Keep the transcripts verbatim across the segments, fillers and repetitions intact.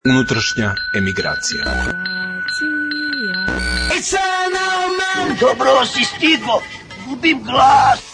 Unutrašnja emigracija. Dobro si stigo, gubim glas.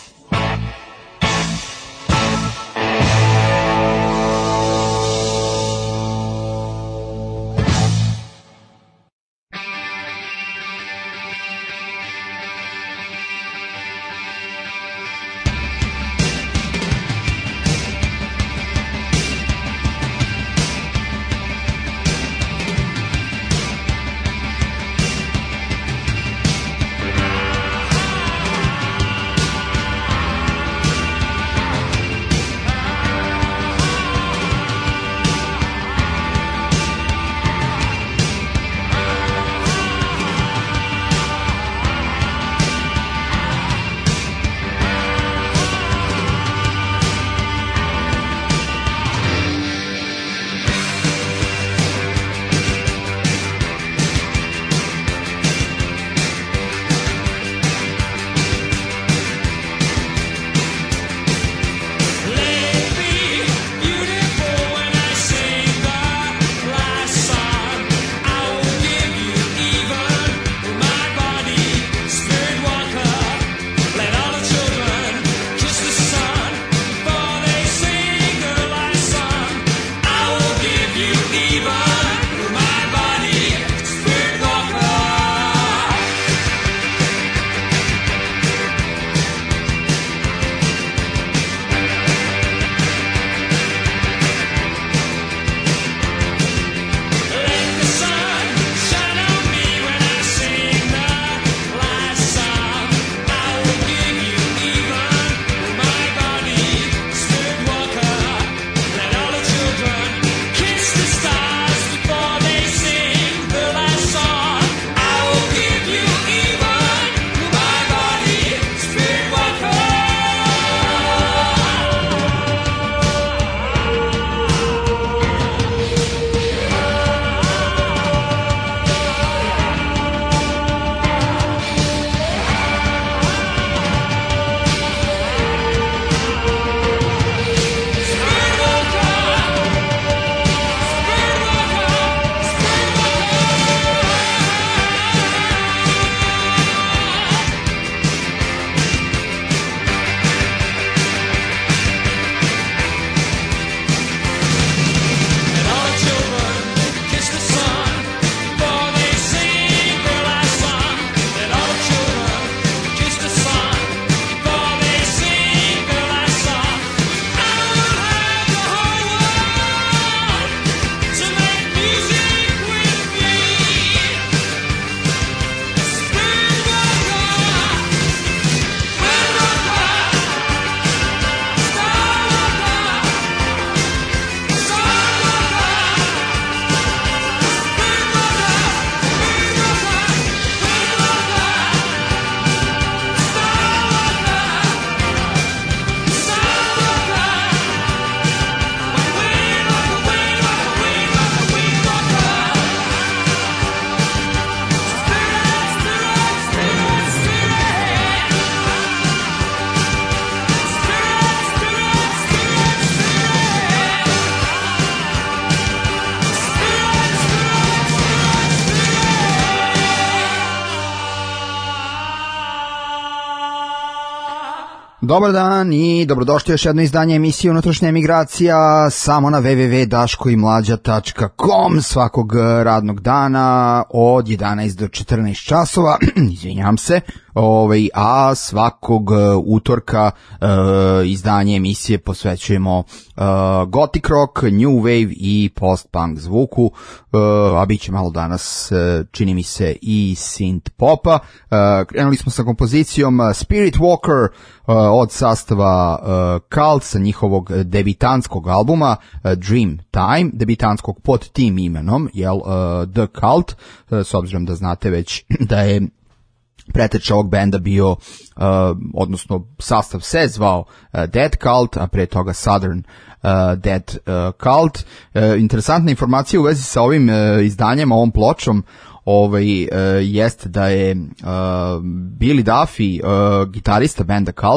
Dobar dan i dobrodošli još jedno izdanje emisije Unutrašnja emigracija samo na w w w tačka daško i mlađa tačka com svakog radnog dana od jedanaest do četrnaest časova, izvinjam se, ovaj, a svakog utorka uh, izdanje emisije posvećujemo uh, gothic rock, new wave i post-punk zvuku, uh, a bit će malo danas, uh, čini mi se, i synth popa. Uh, krenuli smo sa kompozicijom Spirit Walker uh, od sastava uh, Cult sa njihovog debitanskog albuma uh, Dream Time, debitanskog pod tim imenom, jel, uh, The Cult, uh, s obzirom da znate već da je preteča ovog benda bio, uh, odnosno sastav se zvao uh, Dead Cult, a pre toga Southern uh, Dead uh, Cult. Uh, interesantna informacija u vezi sa ovim uh, izdanjem, ovom pločom, ovaj, uh, jest da je uh, Billy Duffy, uh, gitarista benda Cult,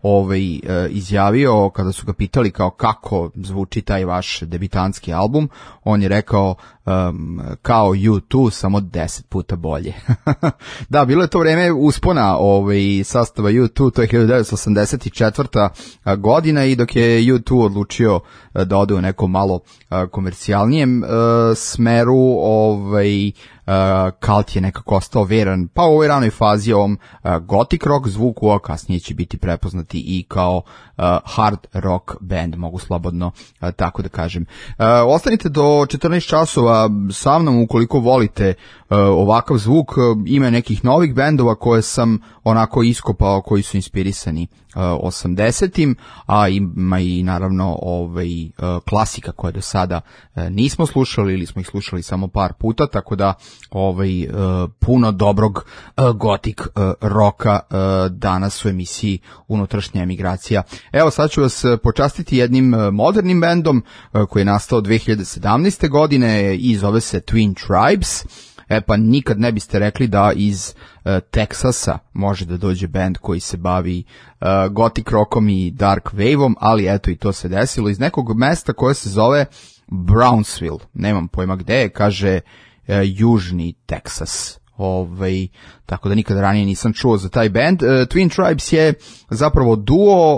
ovaj, izjavio kada su ga pitali kao kako zvuči taj vaš debitanski album, on je rekao um, kao U dva, samo deset puta bolje. Da, bilo je to vreme uspona ovaj, sastava U dva, to je hiljadu devetsto osamdeset četvrta godina i dok je U dva odlučio da ode u nekom malo komercijalnijem uh, smeru, ovaj, Uh, Cult je nekako ostao veran pa u ovoj ranoj fazi ovom uh, gothic rock zvuku, a kasnije će biti prepoznati i kao uh, hard rock band, mogu slobodno uh, tako da kažem. Uh, ostanite do četrnaest časova sa mnom ukoliko volite uh, ovakav zvuk. Uh, ima nekih novih bendova koje sam onako iskopao koji su inspirisani uh, osamdesetim, a ima i naravno ovaj, uh, klasika koje do sada uh, nismo slušali ili smo ih slušali samo par puta, tako da ovaj uh, puno dobrog uh, gotik uh, roka uh, danas u emisiji Unutrašnja emigracija. Evo sad ću vas počastiti jednim uh, modernim bendom uh, koji je nastao dve hiljade sedamnaeste. godine i zove se Twin Tribes. E pa nikad ne biste rekli da iz uh, Teksasa može da dođe bend koji se bavi uh, gothic rockom i dark wave-om, ali eto i to se desilo iz nekog mesta koje se zove Brownsville. Nemam pojma gde je, kaže Uh, južni Teksas. Ovaj, tako da nikada ranije nisam čuo za taj band. Uh, Twin Tribes je zapravo duo,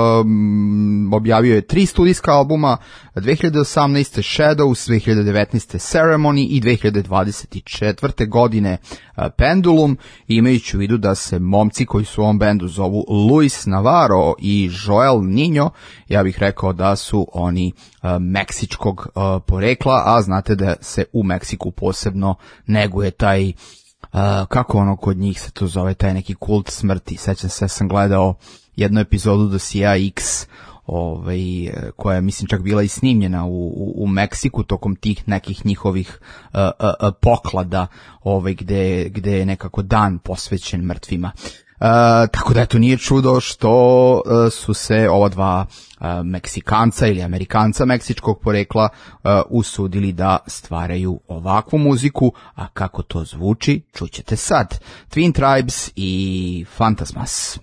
um, objavio je tri studijska albuma, dve hiljade osamnaeste. Shadows, dve hiljade devetnaeste. Ceremony i dve hiljade dvadeset četvrte. godine uh, Pendulum. I imajući u vidu da se momci koji su u ovom bendu zovu Luis Navarro i Joel Niño, ja bih rekao da su oni uh, meksičkog uh, porekla, a znate da se u Meksiku posebno neguje taj Uh, kako ono kod njih se to zove, taj neki kult smrti. Sećam se, sam gledao jednu epizodu Dosija X, ovaj, koja je mislim čak bila i snimljena u, u, u Meksiku tokom tih nekih njihovih uh, uh, uh, poklada, ovaj, gde, gde je nekako dan posvećen mrtvima. Uh, tako da eto nije čudo što uh, su se ova dva uh, Meksikanca ili Amerikanca meksičkog porekla uh, usudili da stvaraju ovakvu muziku, a kako to zvuči čućete sad. Twin Tribes i Fantasmas.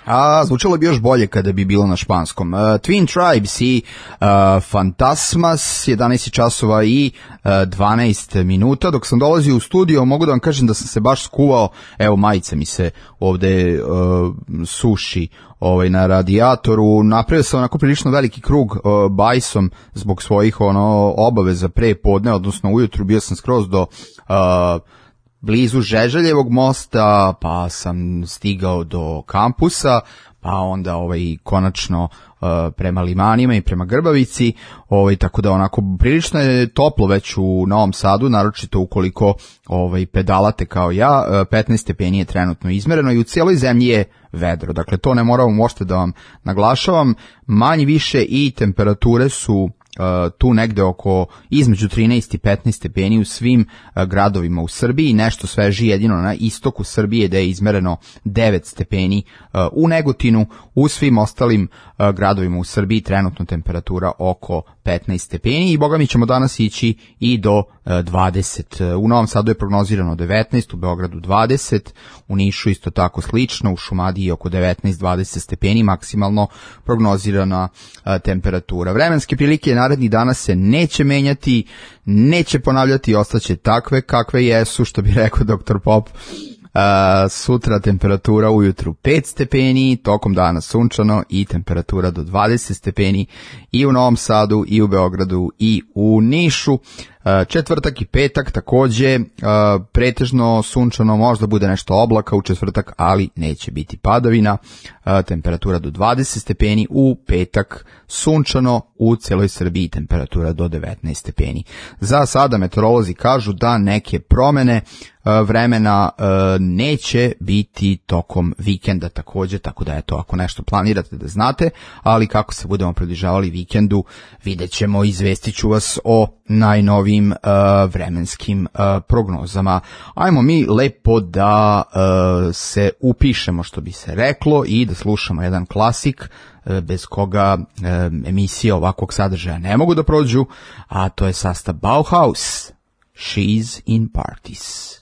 A zvučalo bi još bolje kada bi bilo na španskom. Uh, Twin Tribes i uh, Fantasmas, jedanaest časova i uh, dvanaest minuta. Dok sam dolazio u studio, mogu da vam kažem da sam se baš skuvao, evo majica mi se ovde uh, suši ovaj, na radijatoru. Napravio sam onako prilično veliki krug uh, bajsom zbog svojih ono obaveza pre podne, odnosno ujutru bio sam skroz do uh, blizu Žeželjevog mosta, pa sam stigao do kampusa, pa onda ovaj konačno uh, prema Limanima i prema Grbavici, ovaj tako da onako prilično je toplo već u Novom Sadu, naročito ukoliko ovaj pedalate kao ja, uh, petnaest stepeni je trenutno izmereno i u cijeloj zemlji je vedro. Dakle to ne moram uopšte da vam naglašavam, manje više i temperature su Uh, tu negde oko između trinaest i petnaest stepeni u svim uh, gradovima u Srbiji, nešto sveži jedino na istoku Srbije da je izmereno devet stepeni uh, u Negotinu, u svim ostalim uh, gradovima u Srbiji trenutno temperatura oko petnaest stepeni i boga mi ćemo danas ići i do uh, dvadeset. U Novom Sadu je prognozirano devetnaest, u Beogradu dvadeset, u Nišu isto tako slično, u Šumadiji oko devetnaest dvadeset stepeni maksimalno prognozirana uh, temperatura. Vremenske prilike narednih dana se neće menjati, neće ponavljati, ostaće takve kakve jesu, što bi rekao doktor Pop. Uh, sutra temperatura ujutru pet stepeni, tokom dana sunčano i temperatura do dvadeset stepeni i u Novom Sadu i u Beogradu i u Nišu. Uh, četvrtak i petak takođe uh, pretežno sunčano, možda bude nešto oblaka u četvrtak, ali neće biti padavina. Uh, temperatura do dvadeset stepeni, u petak sunčano, u celoj Srbiji temperatura do devetnaest stepeni. Za sada meteorolozi kažu da neke promene uh, vremena uh, neće biti tokom vikenda takođe, tako da eto, ako nešto planirate da znate, ali kako se budemo približavali vikendu, vidjet ćemo, izvestit ću vas o najnovijim Uh, vremenskim uh, prognozama. Ajmo mi lepo da uh, se upišemo, što bi se reklo, i da slušamo jedan klasik uh, bez koga uh, emisije ovakvog sadržaja ne mogu da prođu, a to je sastav Bauhaus, She's in Parties.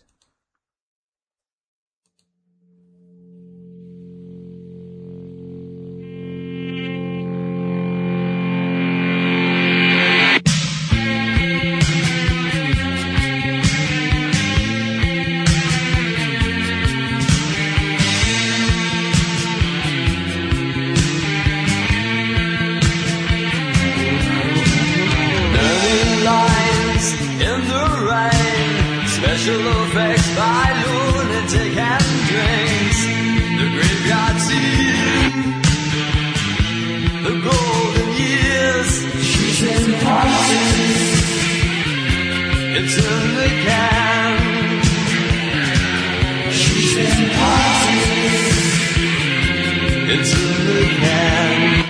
Special effects by lunatic and drinks. The graveyard scene, the golden years. She's in parties. It's in the can. She's in parties. It's in the can.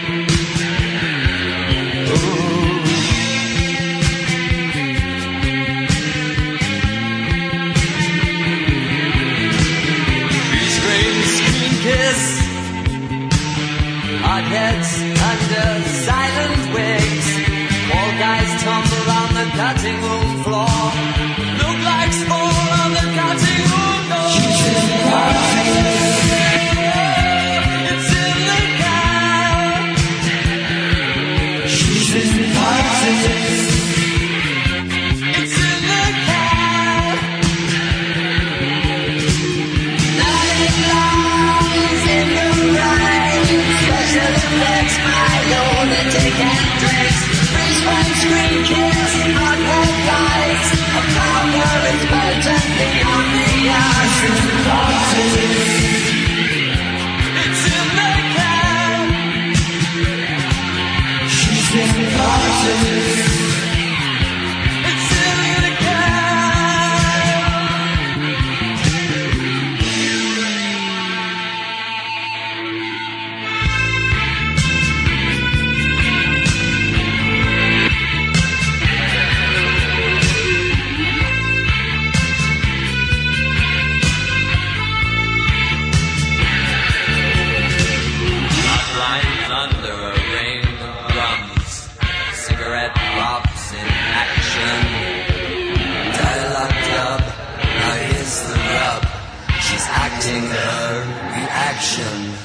Hard heads under silent wigs. All guys tumble on the cutting room floor. Look like small on the cutting room floor. She's in the parties. It's in the car. She's in the parties. It's in the car. Night lies in the ride. Special effects by lunatic and drinks. Freeze frame screen kids, hot head guys.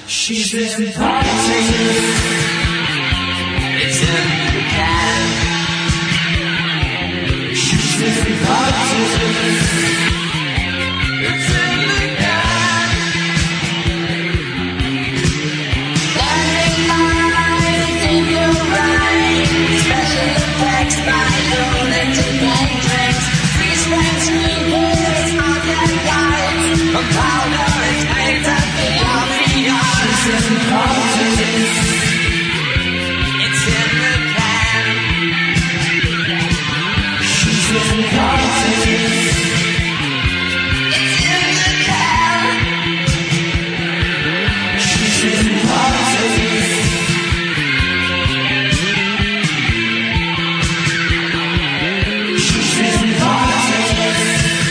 She's in politics. It's in the can. She's in politics. It's in the can. Landing lines in your right. Special effects by lunatic entrance. Freeze frame screenplays on their guides. A powder is made at the obvious. She's in politics. It's in the can. She's in politics. It's in the can. She's in politics. She's in politics.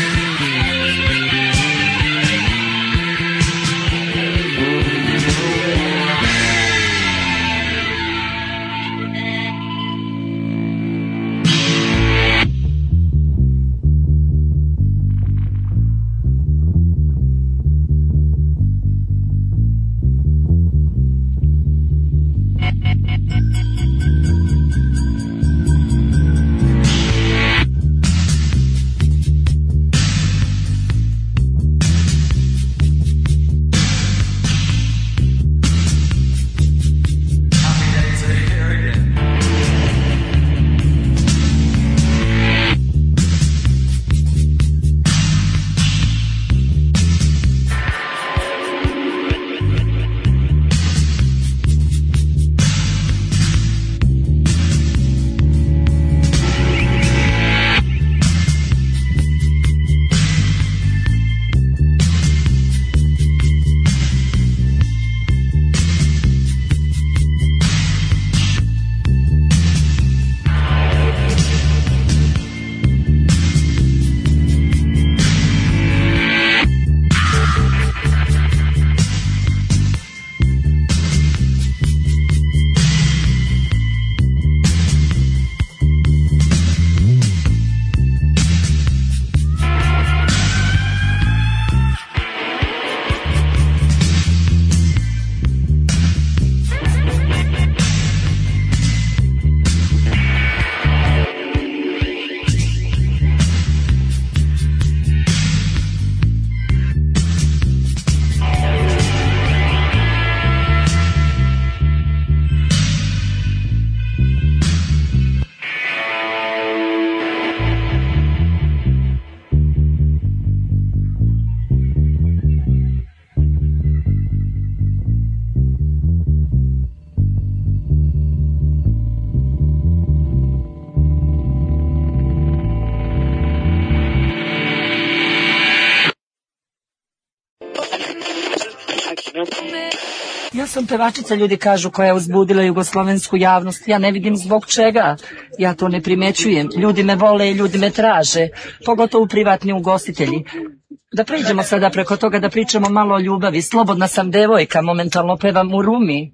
Ja sam pevačica, ljudi kažu, koja je uzbudila jugoslovensku javnost. Ja ne vidim zbog čega. Ja to ne primećujem. Ljudi me vole i ljudi me traže. Pogotovo privatni ugostitelji. Da pređemo sada preko toga, da pričamo malo o ljubavi. Slobodna sam devojka, momentalno pevam u Rumi.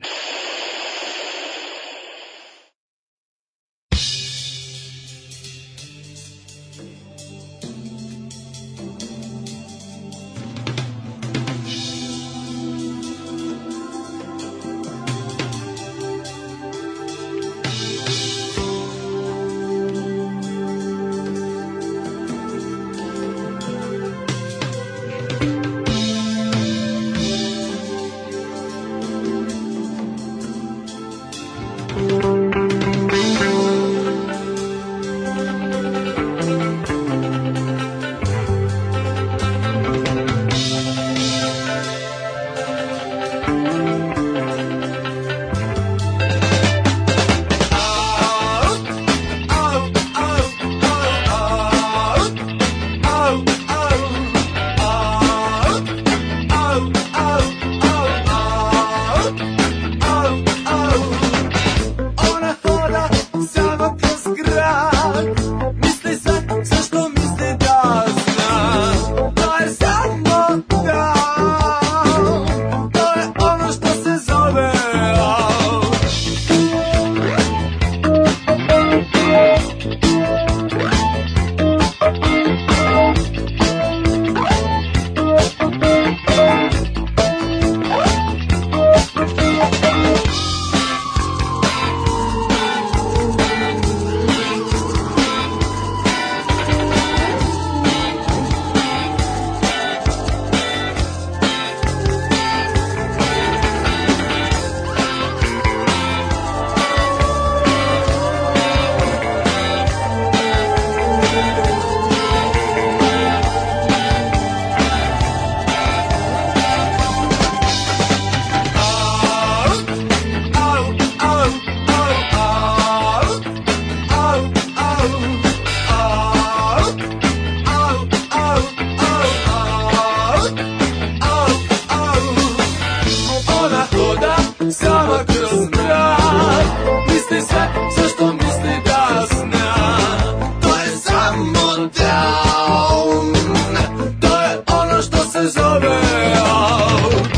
sama kroz mrak. Misli sve, sve što misli da zna. To je samo down. To je ono što se zove out.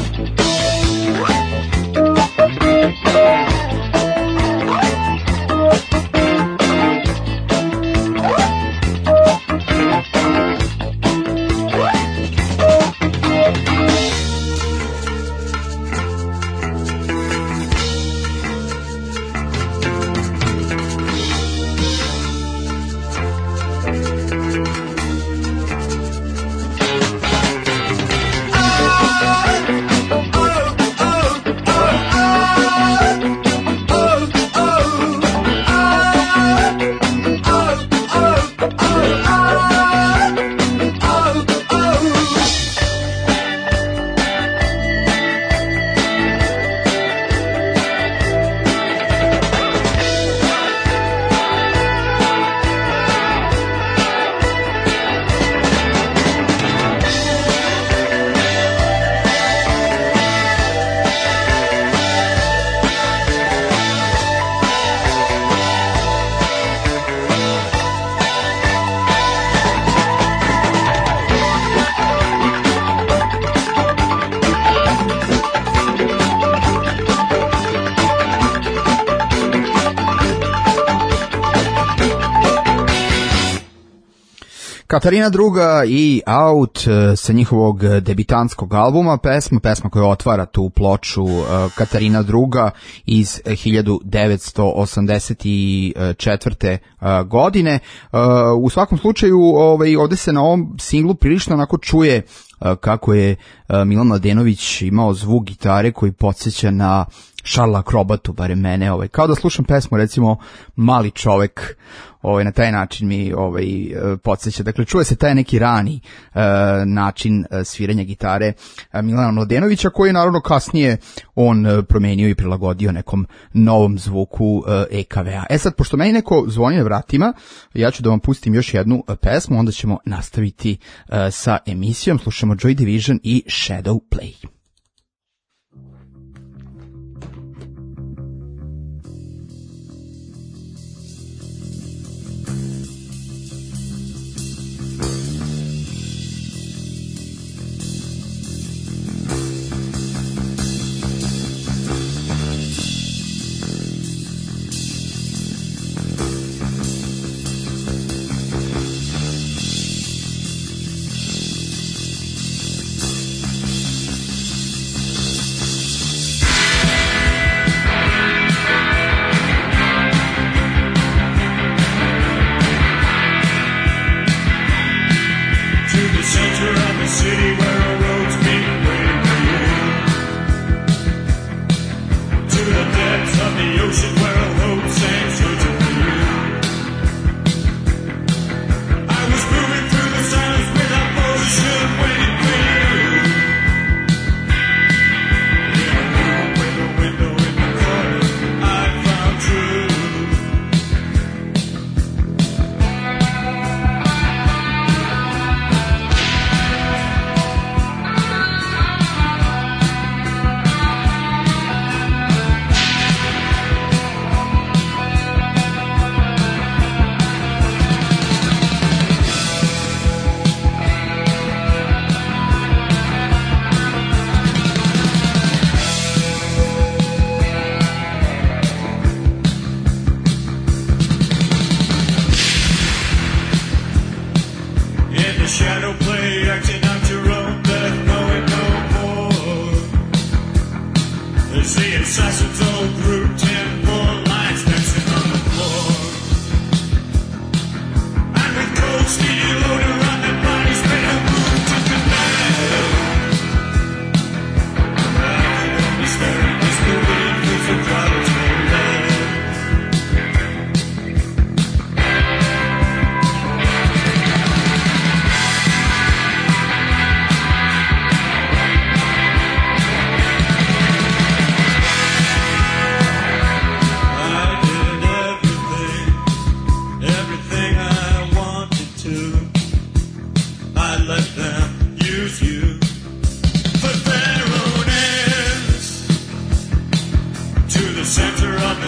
Katarina druga i Out sa njihovog debitanskog albuma, pesma, pesma koja otvara tu ploču Katarina druga iz hiljadu devetsto osamdeset četvrte godine. U svakom slučaju ovaj, ovde se na ovom singlu prilično onako čuje kako je Milan Mladenović imao zvuk gitare koji podsjeća na Šarla Akrobatu, bare mene, ovaj, kao da slušam pesmu, recimo, Mali čovek, ovaj, na taj način mi ovaj, podsjeća. Dakle, čuje se taj neki rani uh, način uh, sviranja gitare uh, Milana Mladenovića, koji je naravno kasnije on uh, promenio i prilagodio nekom novom zvuku uh, E K V A. E sad, pošto meni neko zvoni na vratima, ja ću da vam pustim još jednu uh, pesmu, onda ćemo nastaviti uh, sa emisijom. Slušamo Joy Division i Shadow Play.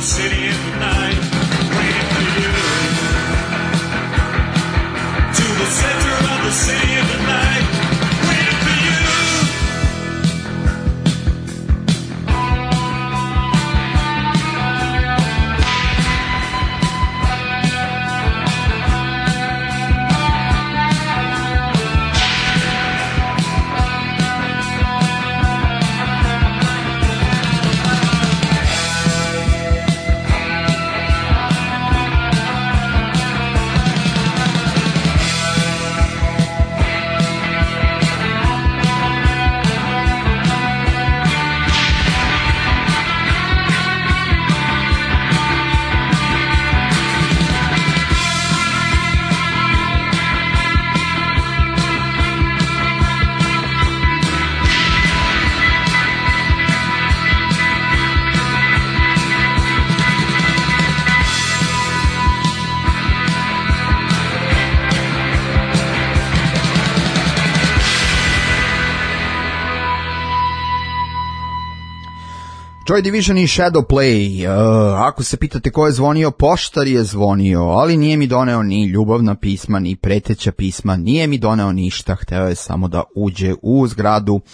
city in the night, waiting for you. To the center of the city in the night, waiting for you. Joy Division i Shadowplay. Uh, ako se pitate ko je zvonio, poštar je zvonio, ali nije mi doneo ni ljubavna pisma, ni preteća pisma, nije mi doneo ništa, hteo je samo da uđe u zgradu. Uh,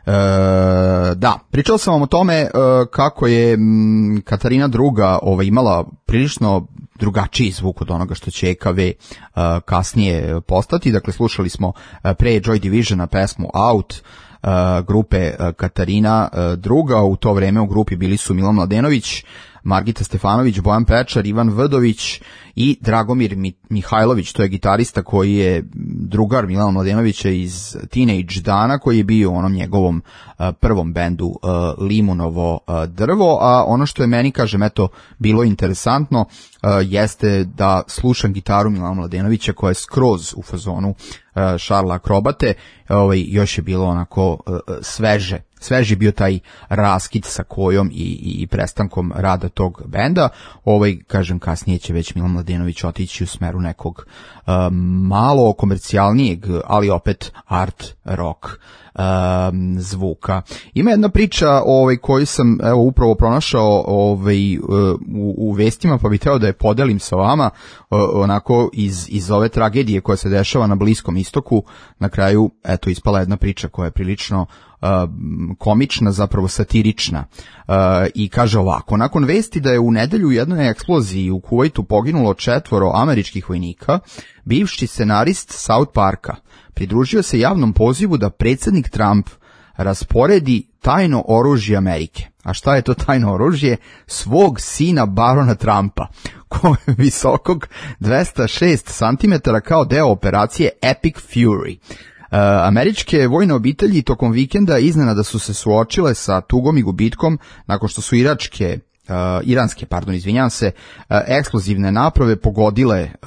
da, pričao sam vam o tome uh, kako je m, Katarina druga ovaj, imala prilično drugačiji zvuk od onoga što će E K V uh, kasnije postati. Dakle, slušali smo uh, pre Joy Divisiona pesmu Out, Uh, grupe uh, Katarina uh, druga. U to vreme u grupi bili su Milan Mladenović, Margita Stefanović, Bojan Pečar, Ivan Vdović i Dragomir Mihajlović, to je gitarista koji je drugar Milana Mladenovića iz Teenage dana, koji je bio u onom njegovom uh, prvom bendu uh, Limunovo uh, drvo, a ono što je meni, kažem, eto, bilo interesantno uh, jeste da slušam gitaru Milana Mladenovića koja je skroz u fazonu uh, Šarla Akrobate, ovaj, još je bilo onako uh, sveže sveži bio taj raskid sa Kojom i, i prestankom rada tog benda. Ovaj, kažem, kasnije će već Milan Mladenović otići u smeru nekog uh, malo komercijalnijeg, ali opet art rock um, zvuka. Ima jedna priča ovaj, koju sam evo upravo pronašao ovaj, u, u vestima, pa bih hteo da je podelim sa vama, onako iz, iz ove tragedije koja se dešava na Bliskom istoku. Na kraju, eto, ispala jedna priča koja je prilično Uh, komična, zapravo satirična, uh, i kaže ovako: nakon vesti da je u nedelju u jednoj eksploziji u Kuvajtu poginulo četvoro američkih vojnika, bivši scenarist South Parka pridružio se javnom pozivu da predsjednik Trump rasporedi tajno oružje Amerike. A šta je to tajno oružje? Svog sina barona Trumpa, koji je visokog dvesta šest centimetara, kao deo operacije Epic Fury. Uh, američke vojne obitelji tokom vikenda iznenada su se suočile sa tugom i gubitkom nakon što su iračke, uh, iranske, pardon, izvinjam se, uh, eksplozivne naprave pogodile uh,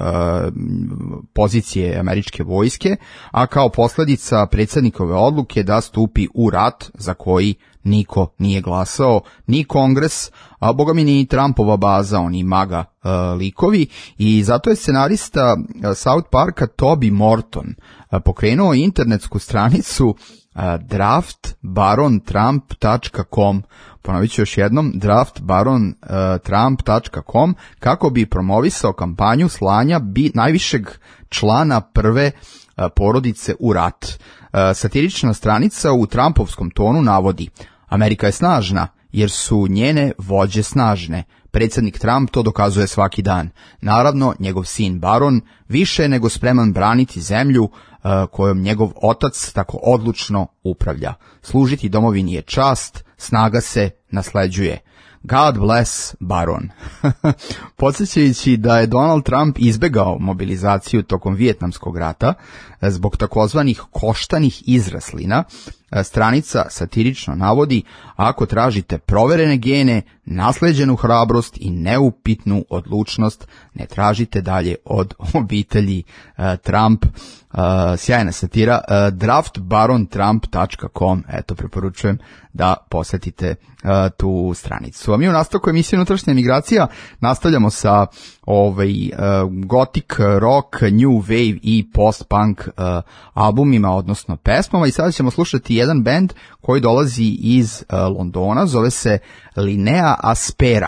pozicije američke vojske, a kao posljedica predsjednikove odluke da stupi u rat za koji niko nije glasao, ni Kongres, a boga mi ni Trumpova baza, oni maga uh, likovi, i zato je scenarista uh, South Parka Toby Morton uh, pokrenuo internetsku stranicu uh, draft baron trump tačka com, ponovit ću još jednom, draft baron trump tačka com, kako bi promovisao kampanju slanja bi najvišeg člana prve uh, porodice u rat. Uh, satirična stranica u Trumpovskom tonu navodi: Amerika je snažna jer su njene vođe snažne. Predsjednik Trump to dokazuje svaki dan. Naravno, njegov sin Baron više je nego spreman braniti zemlju uh, kojom njegov otac tako odlučno upravlja. Služiti domovini je čast, snaga se nasleđuje. God bless Baron. Podsjećajući da je Donald Trump izbegao mobilizaciju tokom Vijetnamskog rata zbog takozvanih koštanih izraslina, stranica satirično navodi: ako tražite proverene gene, nasleđenu hrabrost i neupitnu odlučnost, ne tražite dalje od obitelji uh, Trump. Uh, sjajna satira. uh, draft baron trump tačka com, eto, preporučujem da posetite uh, tu stranicu. A mi u nastavku emisije Unutrašnja emigracija nastavljamo sa ovaj, uh, gothic rock, new wave i post-punk uh, albumima, odnosno pesmama, i sada ćemo slušati jedan band koji dolazi iz uh, Londona, zove se Linea Aspera.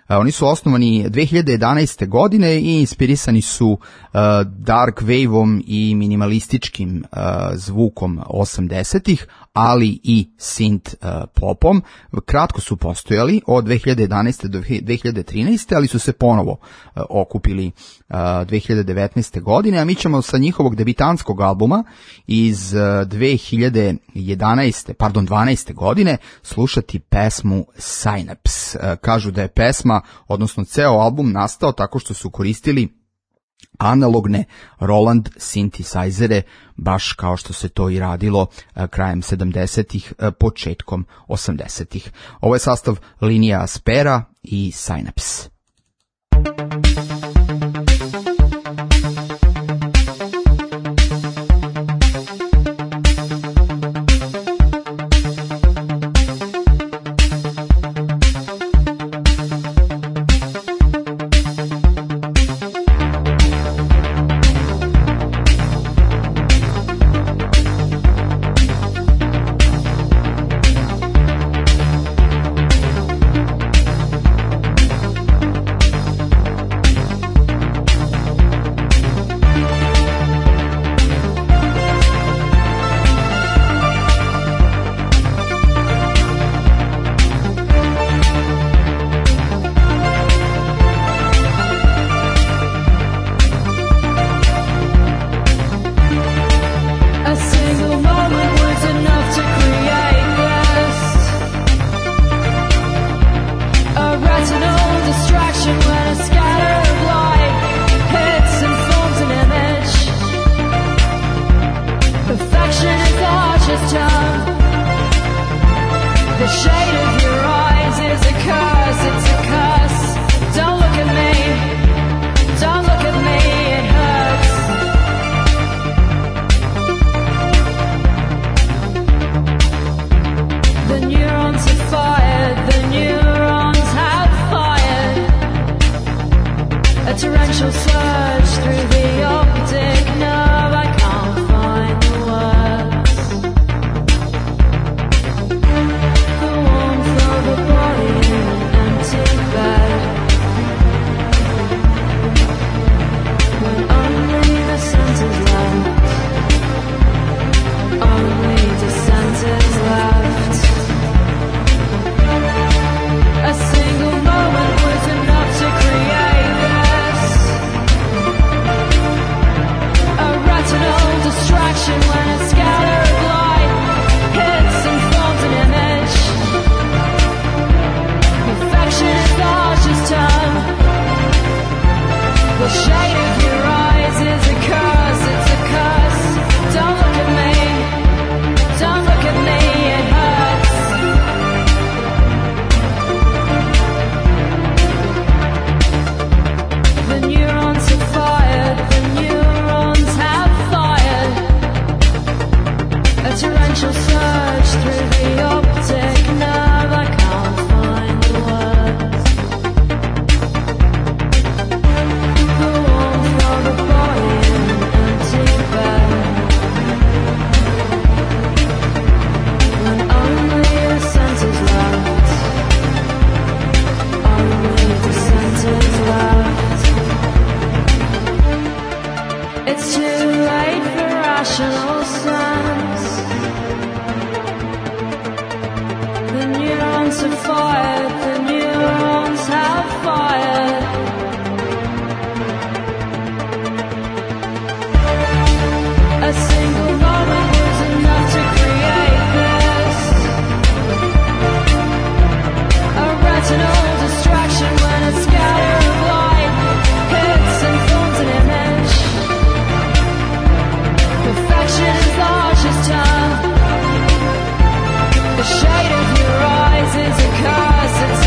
Oni su osnovani dve hiljade jedanaeste godine i inspirisani su uh, dark wave-om i minimalističkim uh, zvukom osamdesetih, ali i synth uh, popom. Kratko su postojali od dve hiljade jedanaeste do dve hiljade trinaeste, ali su se ponovo uh, okupili uh, dve hiljade devetnaeste godine, a mi ćemo sa njihovog debitanskog albuma iz uh, dve hiljade jedanaeste, pardon, dvanaeste godine slušati pesmu Synapse. Uh, kažu da je pesma, odnosno ceo album, nastao tako što su koristili analogne Roland synthesizere, baš kao što se to i radilo krajem sedamdesetih, početkom osamdesetih. Ovo je sastav Linea Aspera i Synapse. The shade of your eyes is a curse. It's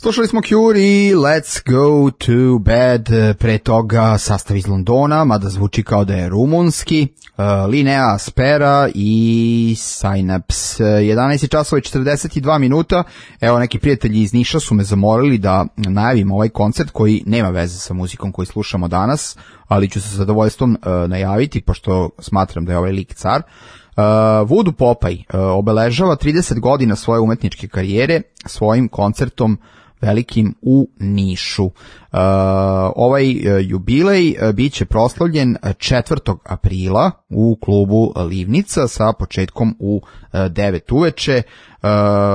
Slušali smo Cure i Let's Go to Bed, pre toga sastav iz Londona, mada zvuči kao da je rumunski, uh, Linea Aspera i Synapse. jedanaest časova i četrdeset dva minuta, evo neki prijatelji iz Niša su me zamolili da najavim ovaj koncert koji nema veze sa muzikom koju slušamo danas, ali ću se sa zadovoljstvom uh, najaviti, pošto smatram da je ovaj lik car. Uh, Voodoo Popaj uh, obeležava trideset godina svoje umetničke karijere svojim koncertom velikim u Nišu. Uh, ovaj uh, jubilej uh, bit će proslavljen četvrtog aprila u klubu Livnica sa početkom u uh, devet uveče. Uh,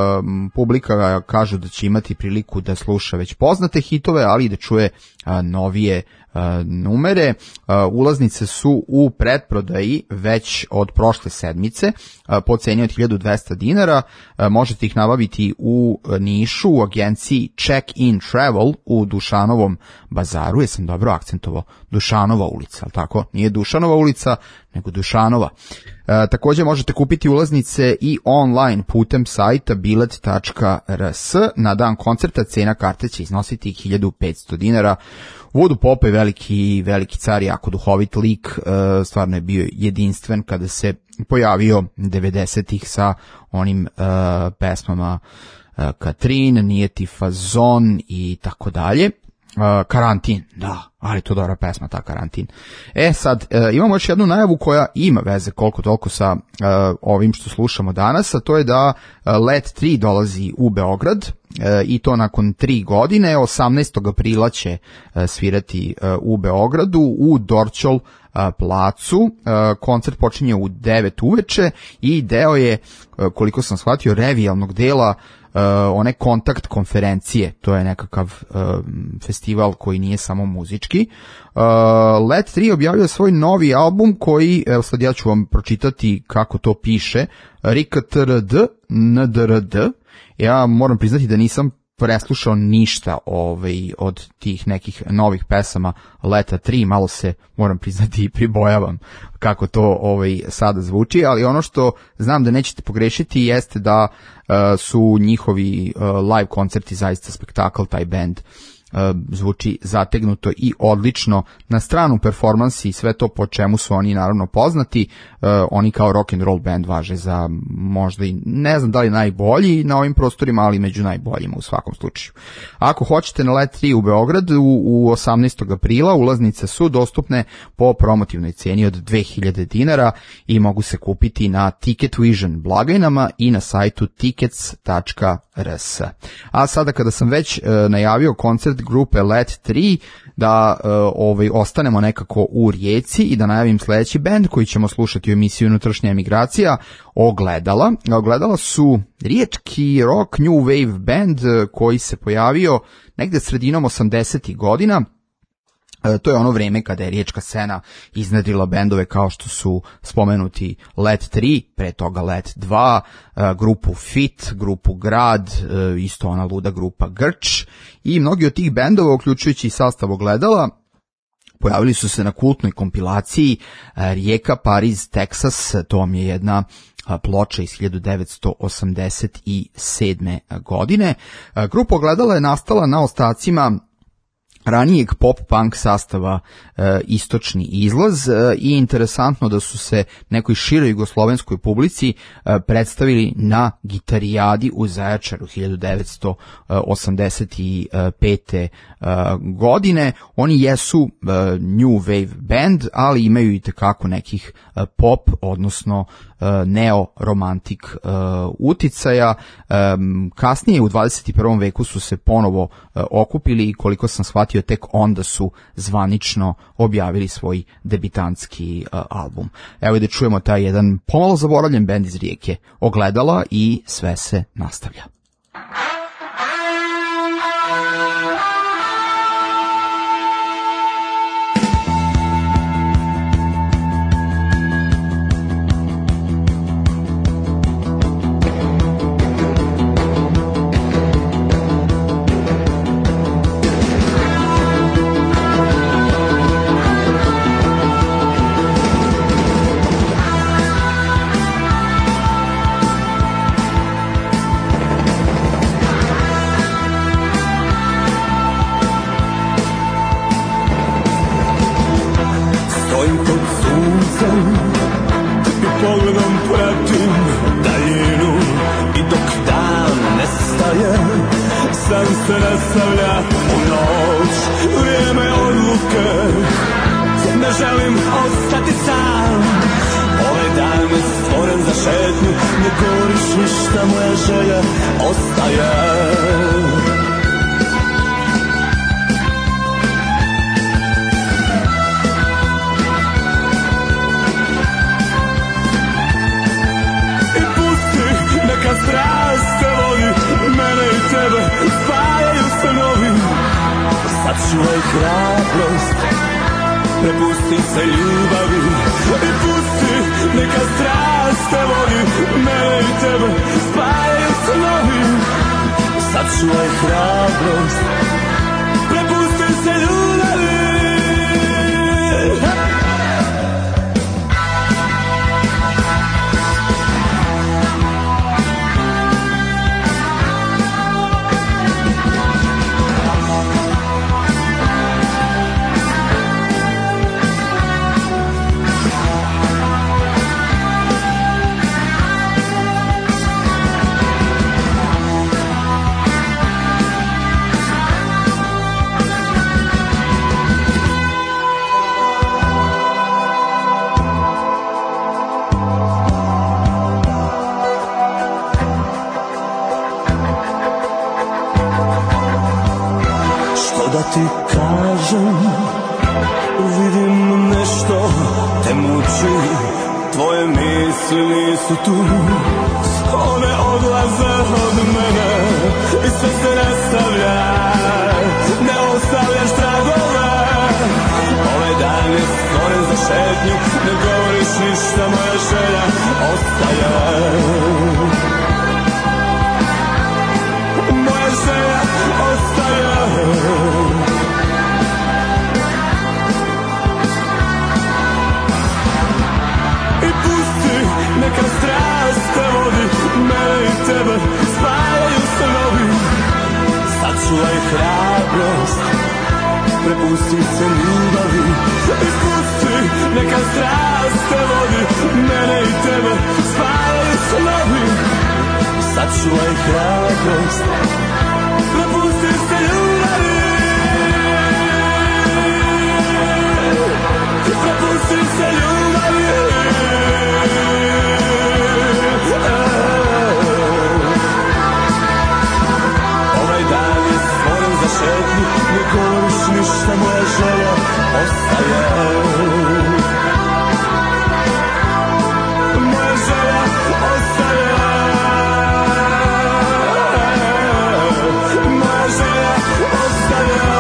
publika kažu da će imati priliku da sluša već poznate hitove, ali i da čuje uh, novije uh, numere. Uh, ulaznice su u pretprodaji već od prošle sedmice uh, po ceni od hiljadu dvesta dinara. Uh, možete ih nabaviti u Nišu u agenciji Check In Travel u Dušanovom bazaru. Jesam dobro akcentovao? Dušanova ulica, ali tako? Nije Dušanova ulica, nego Dušanova. E, također možete kupiti ulaznice i online putem sajta bilet tačka r s. Na dan koncerta cena karte će iznositi hiljadu petsto dinara. Voodoo Popaj je veliki, veliki car, jako duhovit lik, e, stvarno je bio jedinstven kada se pojavio devedesetih sa onim e, pesmama e, Katrin, Nije ti fazon i tako dalje. Uh, Karantin, da, ali to dobra pesma, ta Karantin. E sad, uh, imamo još jednu najavu koja ima veze koliko toliko sa uh, ovim što slušamo danas, a to je da uh, Let tri dolazi u Beograd uh, i to nakon tri godine, osamnaestog aprila će uh, svirati uh, u Beogradu u Dorćol uh, placu. Uh, koncert počinje u devet uveče i deo je, uh, koliko sam shvatio, revijalnog dela Uh, one kontakt konferencije, to je nekakav uh, festival koji nije samo muzički. Uh, Let tri objavio svoj novi album koji, evo sad ja ću vam pročitati kako to piše, R K T R D N D R D. Ja moram priznati da nisam preslušao ništa ovaj, od tih nekih novih pesama Leta tri, malo se, moram priznati, i pribojavam kako to ovaj, sada zvuči, ali ono što znam da nećete pogrešiti jeste da uh, su njihovi uh, live koncerti zaista spektakl, taj band uh, zvuči zategnuto i odlično. Na stranu performansi i sve to po čemu su oni naravno poznati, uh, oni kao rock and roll band važe za možda i ne znam da li najbolji na ovim prostorima, ali među najboljima u svakom slučaju. Ako hoćete na Let tri u Beogradu u osamnaestog aprila, ulaznice su dostupne po promotivnoj ceni od dve hiljade dinara i mogu se kupiti na Ticket Vision blagajnama i na sajtu tickets tačka r s. A sada kada sam već uh, najavio koncert grupe Let tri, da uh, ovaj, ostanemo nekako u Rijeci i da najavim sledeći bend koji ćemo slušati u emisiji Unutrašnja emigracija, Ogledala. Ogledala su riječki rock new wave band koji se pojavio negde sredinom osamdesetih godina. E, to je ono vreme kada je riječka scena iznedrila bendove kao što su spomenuti Let tri, pre toga Let dva, e, grupu Fit, grupu Grad, e, isto ona luda grupa Grč i mnogi od tih bendova, uključujući i sastav Ogledala, pojavili su se na kultnoj kompilaciji e, Rijeka, Pariz, Teksas. To vam je jedna ploča iz hiljadu devetsto osamdeset sedme. godine. E, grupa Ogledala je nastala na ostacima ranijeg pop-punk sastava e, Istočni izlaz e, i interesantno da su se nekoj široj jugoslovenskoj publici e, predstavili na gitarijadi u Zaječaru hiljadu devetsto osamdeset pete. E, godine. Oni jesu e, new wave band, ali imaju i tekako nekih e, pop, odnosno e, neo-romantik e, uticaja. E, kasnije u dvadeset prvom veku su se ponovo e, okupili i koliko sam shvatio tek onda su zvanično objavili svoj debitanski uh, album. Evo da čujemo taj jedan pomalo zaboravljen bend iz Rijeke, Ogledala, i sve se nastavlja. Thank i pogledom pratim daljinu i dok dan nestaje san se nastavlja u noć, vrijeme odluke, ne želim ostati sam. Ovaj dan je stvoren za šetnju, ne govoriš ništa, moja želja ostaje. I pusti, neka strast te vodi, mene i tebe spajaju se novi. Sačuvaj hrabrost, prepusti se ljubavi i pusti, neka strast te vodi, mene i tebe spajaju se novi. Sačuvaj hrabrost, prepusti se ljubavi. Ti kažem, vidim nešto te muči, tvoje misli nisu tu, one odlaze od mene i sve se nastavlja, ne ostavljaš tragove. Ovaj dan je stvoren za šetnju, ne govoriš ništa, moja želja ostaje. Moja želja ostaje. Neka strast te vodi, mene i tebe spajaju se novi. Sačuvaj hrabrost, prepusti se ljubavi i pusti, neka strast te vodi, mene i tebe spajaju se novi. Sačuvaj hrabrost, prepusti se ljubavi. Prepusti se ljubavi. Ovaj dan je stvoren za šetnju, ne govoriš ništa, moja želja ostaje. Moja želja ostaje. Moja želja ostaje.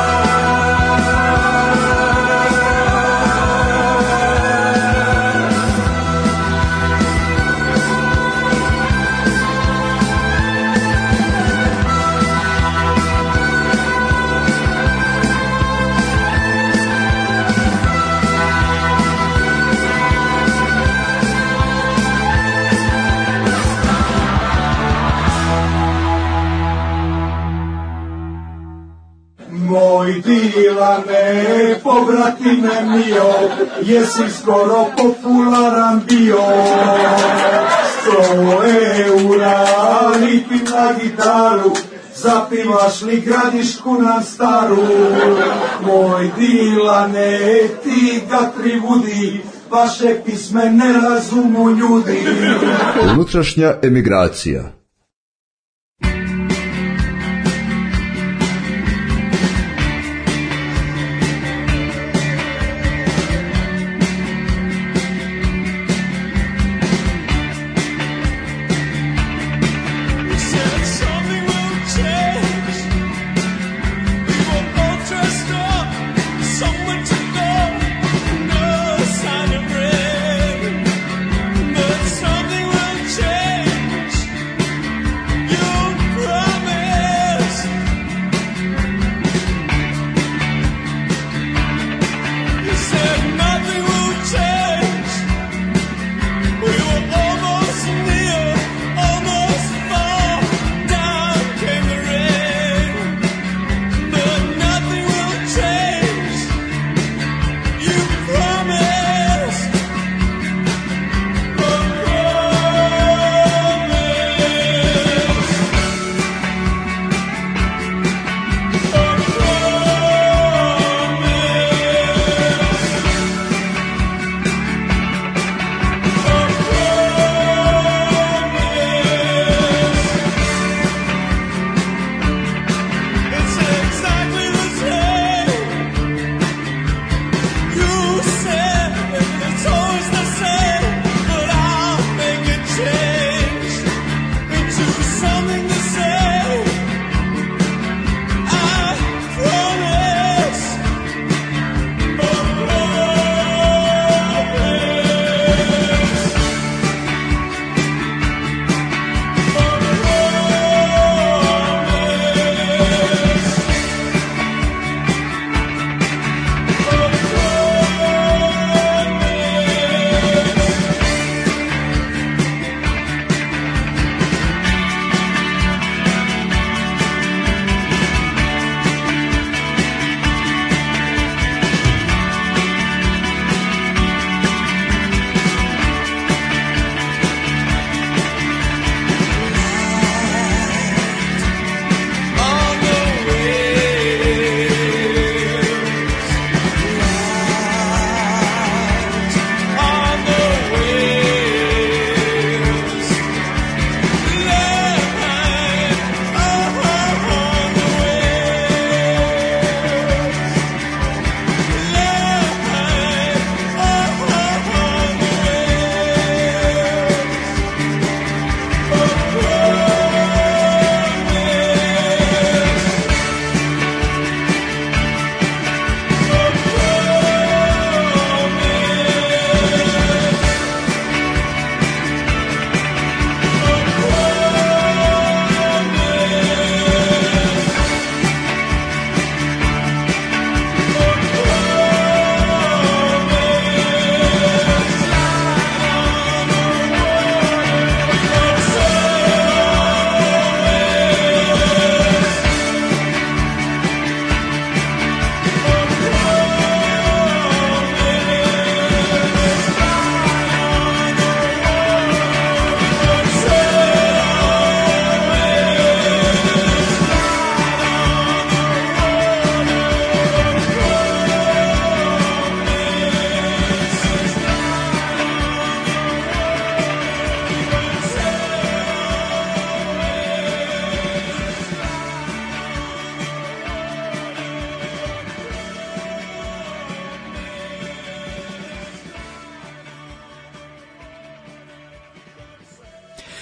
Moj Dilane, pobratime mio, jesi skoro popularan bio. Sto eura lipim na gitaru, zapivaš li Gradišku nam staru. Moj Dilane, ti ga privudi, vaše pisme ne razumu ljudi. Unutrašnja emigracija.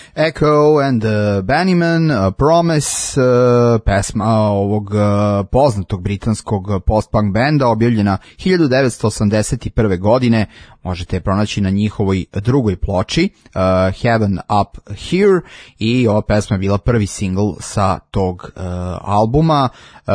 Echo and uh, Bunnymen, uh, Promise, uh, pesma ovog uh, poznatog britanskog post-punk benda, objavljena hiljadu devetsto osamdeset prve. godine, možete je pronaći na njihovoj drugoj ploči, uh, Heaven Up Here, i ova pesma je bila prvi singl sa tog uh, albuma. Uh,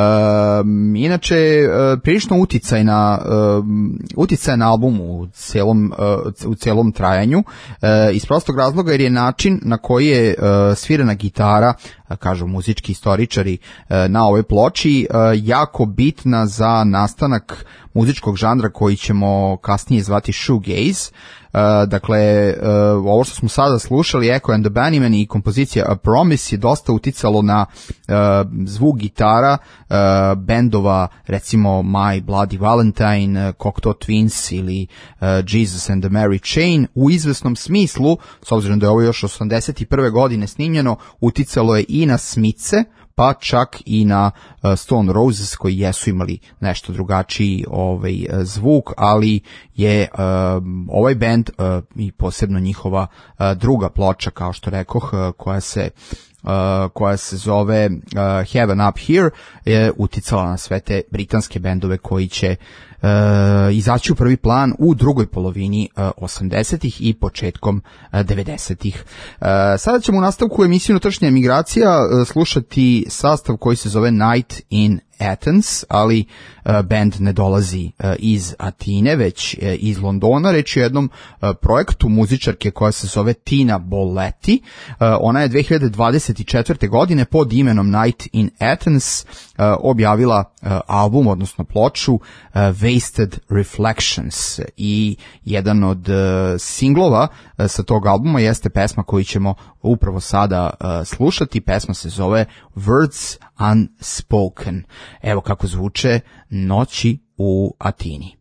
inače, uh, prilično uticajna, uh, uticajna album u celom, uh, u celom trajanju, uh, iz prostog razloga jer je način na koji je uh, svirana gitara, uh, kažu muzički istoričari, uh, na ovoj ploči uh, jako bitna za nastanak muzičkog žanra koji ćemo kasnije zvati shoegaze. Uh, dakle, uh, ovo što smo sada slušali, Echo and the Bunnymen i kompozicija A Promise, je dosta uticalo na uh, zvuk gitara uh, bendova, recimo My Bloody Valentine, uh, Cocteau Twins ili uh, Jesus and the Mary Chain. U izvesnom smislu, s obzirom da je ovo još osamdeset prve. godine snimljeno, uticalo je i na Smithe, pa čak i na uh, Stone Roses, koji jesu imali nešto drugačiji ovaj zvuk, ali je uh, ovaj band uh, i posebno njihova uh, druga ploča, kao što rekoh, uh, koja se Uh, koja se zove uh, Heaven Up Here, je uticala na sve te britanske bendove koji će uh, izaći u prvi plan u drugoj polovini uh, osamdesetih i početkom uh, devedesetih. Uh, sada ćemo u nastavku emisije Unutrašnja emigracija uh, slušati sastav koji se zove Night in Athens, ali uh, band ne dolazi uh, iz Atine, već uh, iz Londona. Reč je o jednom uh, projektu muzičarke koja se zove Tina Bolletti. Uh, ona je dve hiljade dvadeset četvrte. godine pod imenom Night in Athens uh, objavila uh, album, odnosno ploču uh, Wasted Reflections, i jedan od uh, singlova uh, sa tog albuma jeste pesma koju ćemo upravo sada uh, slušati. Pesma se zove Words Unspoken. Evo kako zvuče Noći u Atini.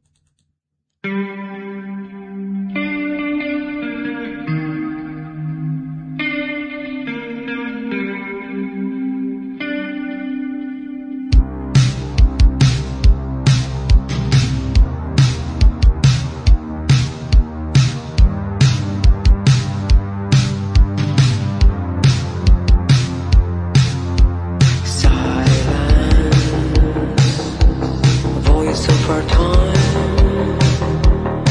Voice of our time.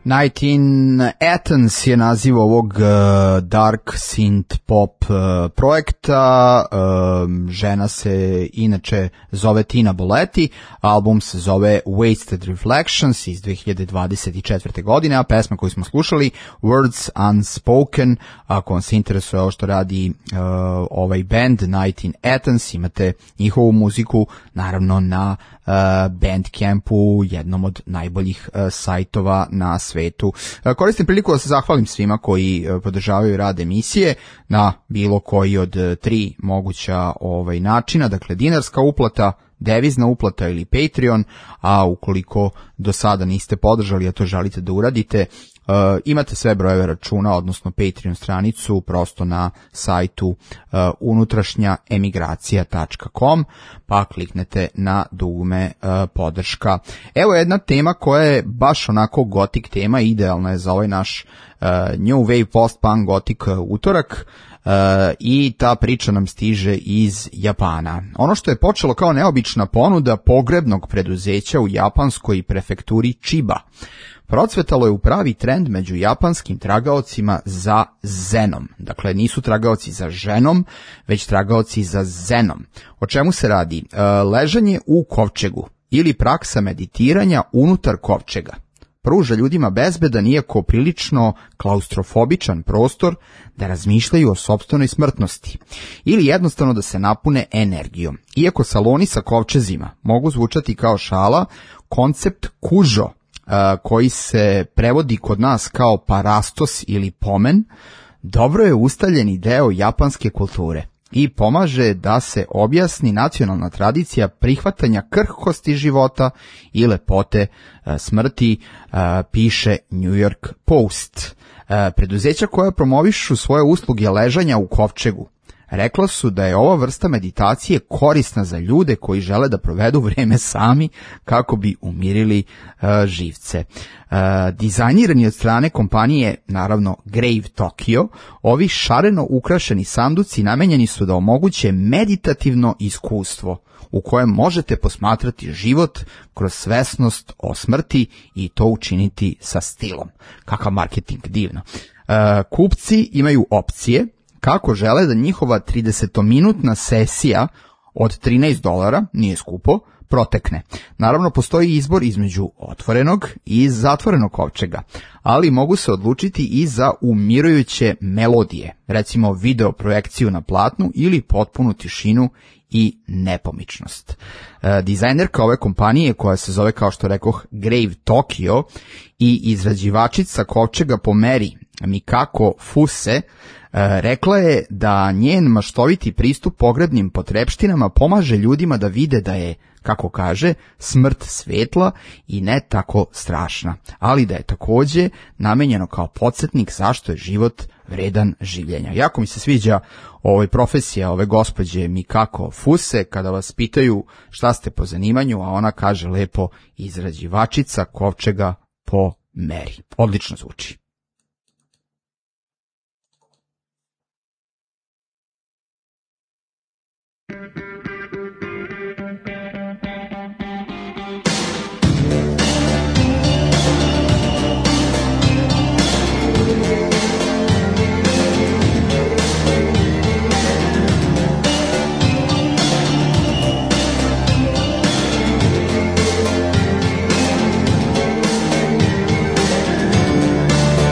Nineteen Athens je naziv ovog uh, dark synth pop uh, projekta. Uh, žena se inače zove Tina Boleti, album se zove Wasted Reflections iz dve hiljade dvadeset četvrte. godine, a pesma koju smo slušali Words Unspoken. Ako vam se interesuje ovo što radi uh, ovaj band Nineteen Athens, imate njihovu muziku naravno na uh, Bandcampu, jednom od najboljih uh, sajtova na svetu. Uh, koristim priliku da se zahvalim svima koji uh, podržavaju rad emisije na bilo koji od uh, tri moguća ovaj načina, dakle dinarska uplata, devizna uplata ili Patreon, a ukoliko do sada niste podržali, a to želite da uradite, Uh, imate sve brojeve računa, odnosno Patreon stranicu, prosto na sajtu uh, unutrašnja emigracija tačka com, pa kliknete na dugme uh, podrška. Evo jedna tema koja je baš onako gotik tema, idealna je za ovaj naš uh, New Wave Post-Punk Gothic utorak. Uh, i ta priča nam stiže iz Japana. Ono što je počelo kao neobična ponuda pogrebnog preduzeća u japanskoj prefekturi Chiba procvetalo je u pravi trend među japanskim tragaocima za zenom. Dakle, nisu tragaoci za ženom, već tragaoci za zenom. O čemu se radi? E, ležanje u kovčegu ili praksa meditiranja unutar kovčega pruža ljudima bezbedan, iako prilično klaustrofobičan prostor da razmišljaju o sopstvenoj smrtnosti ili jednostavno da se napune energijom. Iako saloni sa kovčezima mogu zvučati kao šala, koncept kužo, koji se prevodi kod nas kao parastos ili pomen, dobro je ustaljeni deo japanske kulture i pomaže da se objasni nacionalna tradicija prihvatanja krhkosti života i lepote smrti, piše New York Post. Preduzeća koja promovišu svoje usluge ležanja u kovčegu rekla su da je ova vrsta meditacije korisna za ljude koji žele da provedu vreme sami kako bi umirili uh, živce. Uh, dizajnirani od strane kompanije, naravno Grave Tokyo, ovi šareno ukrašeni sanduci namenjeni su da omoguće meditativno iskustvo u kojem možete posmatrati život kroz svesnost o smrti i to učiniti sa stilom. Kakav marketing, divno. Uh, kupci imaju opcije kako žele da njihova tridesetominutna sesija od trinaest dolara, nije skupo, protekne. Naravno, postoji izbor između otvorenog i zatvorenog kovčega, ali mogu se odlučiti i za umirujuće melodije, recimo video projekciju na platnu ili potpunu tišinu i nepomičnost. E, dizajnerka ove kompanije, koja se zove, kao što rekoh, Grave Tokyo, i izrađivačica kovčega po meri Mikako Fuse, rekla je da njen maštoviti pristup pogrebnim potrepštinama pomaže ljudima da vide da je, kako kaže, smrt svetla i ne tako strašna, ali da je takođe namenjeno kao podsjetnik zašto je život vredan življenja. Jako mi se sviđa ovaj profesija ove gospođe Mikako Fuse, kada vas pitaju šta ste po zanimanju, a ona kaže lepo izrađivačica kovčega po meri. Odlično zvuči. Thank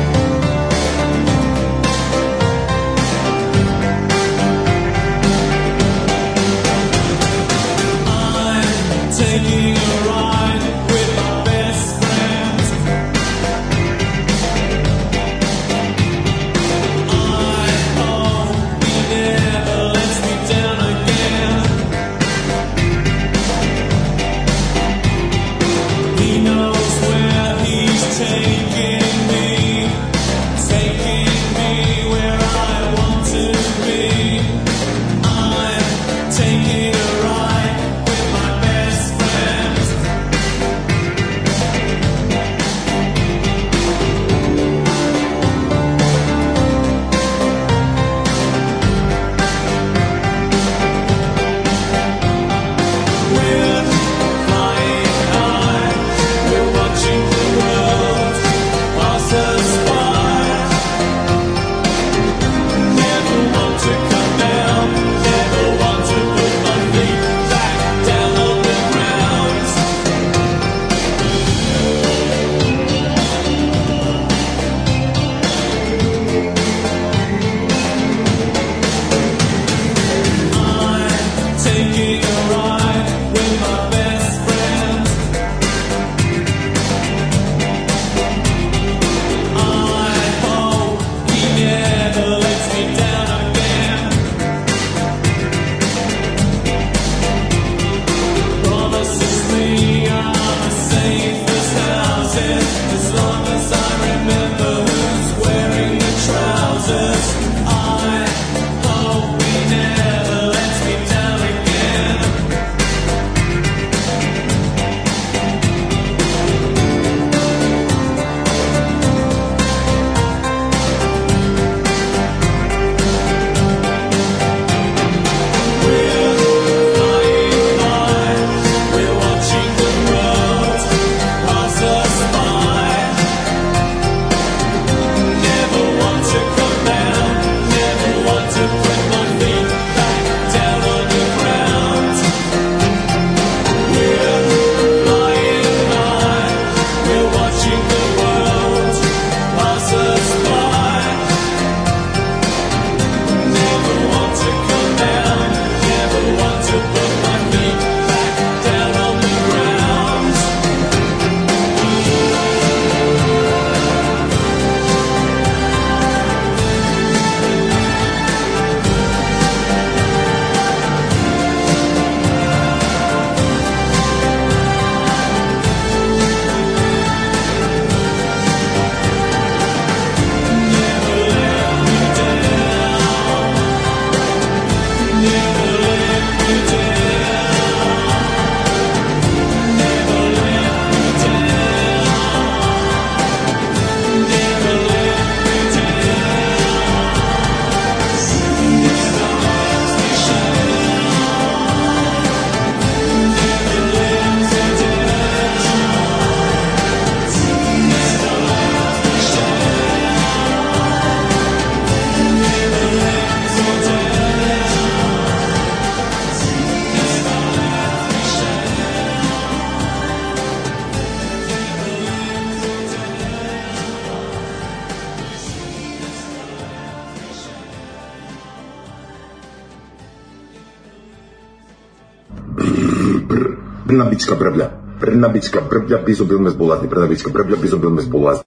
Brnabićka brblja. Brnabićka brblja, bizobilne zbulazni. Brnabićka brblja, bizobilne zbulazni.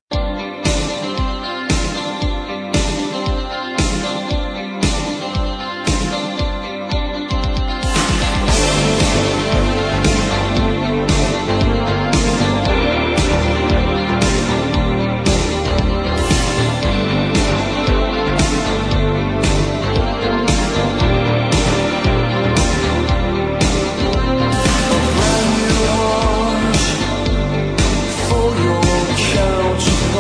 For your couch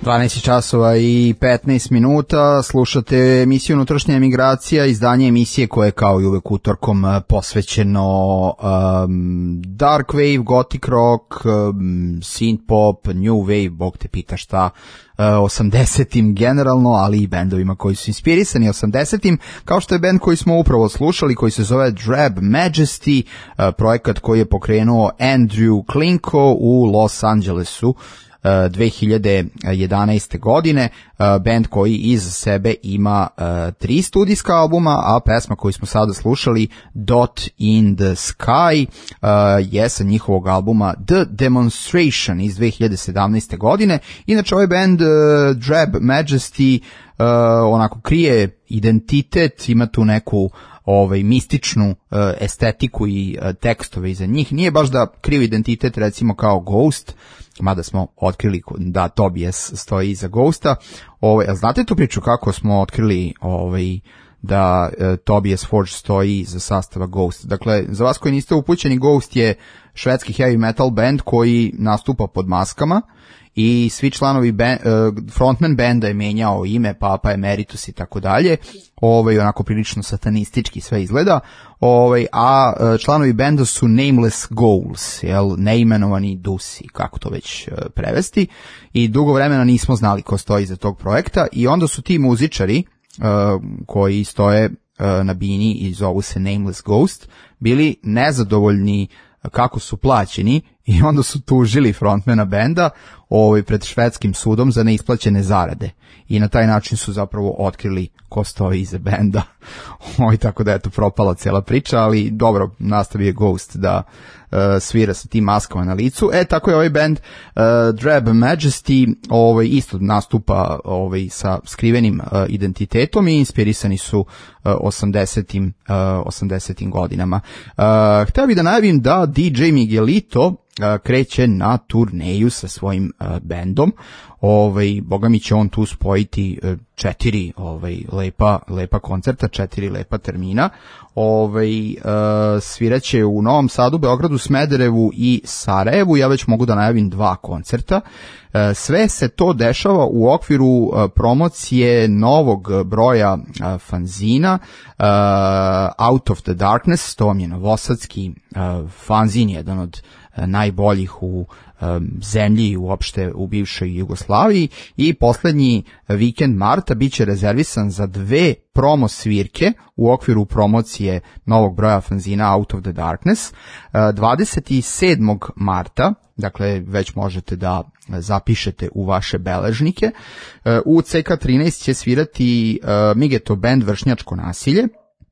dvanaest časova i petnaest minuta, slušate emisiju Unutrašnja emigracija, izdanje emisije koje je kao i uvek utorkom posvećeno um, dark wave, gothic rock, um, synth pop, new wave, bog te pita šta, uh, osamdesetim generalno, ali i bendovima koji su inspirisani osamdesetim, kao što je bend koji smo upravo slušali, koji se zove Drab Majesty, uh, projekat koji je pokrenuo Andrew Klinko u Los Angelesu dve hiljade jedanaeste. godine, band koji iza sebe ima uh, tri studijska albuma, a pesma koju smo sada slušali, Dot in the Sky, uh, je sa njihovog albuma The Demonstration iz dve hiljade sedamnaeste. godine. Inače, ovaj band uh, Drab Majesty uh, onako krije identitet, ima tu neku ovaj mističnu uh, estetiku i uh, tekstove iza njih. Nije baš da kriju identitet recimo kao Ghost, mada smo otkrili da Tobias stoji iza Ghosta. Ovaj, a znate tu priču kako smo otkrili ovaj da uh, Tobias Forge stoji iza sastava Ghost? Dakle, za vas koji niste upućeni, Ghost je švedski heavy metal band koji nastupa pod maskama i svi članovi band, frontman benda je menjao ime, Papa Emeritus i tako dalje. Ovaj onako prilično satanistički sve izgleda. Ovaj a članovi benda su Nameless Ghouls, jel, neimenovani dusi, kako to već prevesti. I dugo vremena nismo znali ko stoji iza tog projekta i onda su ti muzičari uh, koji stoje uh, na bini i zovu se Nameless Ghost bili nezadovoljni kako su plaćeni i onda su tužili frontmana benda ovaj, pred švedskim sudom za neisplaćene zarade. I na taj način su zapravo otkrili ko stoji iza benda. Ovaj, tako da je to propala cijela priča, ali dobro, nastavio je Ghost da uh, svira sa tim maskama na licu. E, tako je ovaj band uh, Drab Majesty ovaj, isto nastupa ovaj, sa skrivenim uh, identitetom i inspirisani su uh, osamdesetim. Uh, osamdesetim godinama. Uh, htio bih da najavim da D J Miguelito kreće na turneju sa svojim uh, bendom. Ovaj boga mi će on tu spojiti uh, četiri ovaj lepa lepa koncerta, četiri lepa termina. Ovaj uh, sviraće u Novom Sadu, Beogradu, Smederevu i Sarajevu. Ja već mogu da najavim dva koncerta. Uh, sve se to dešava u okviru uh, promocije novog broja uh, fanzina uh, Out of the Darkness. To je novosadski uh, fanzin, jedan od najboljih u um, zemlji i uopšte u bivšoj Jugoslaviji, i poslednji vikend marta biće rezervisan za dve promo svirke u okviru promocije novog broja fanzina Out of the Darkness. Uh, dvadeset sedmog marta, dakle već možete da zapišete u vaše beležnike, uh, u C K trinaest će svirati uh, Migeto band Vršnjačko nasilje,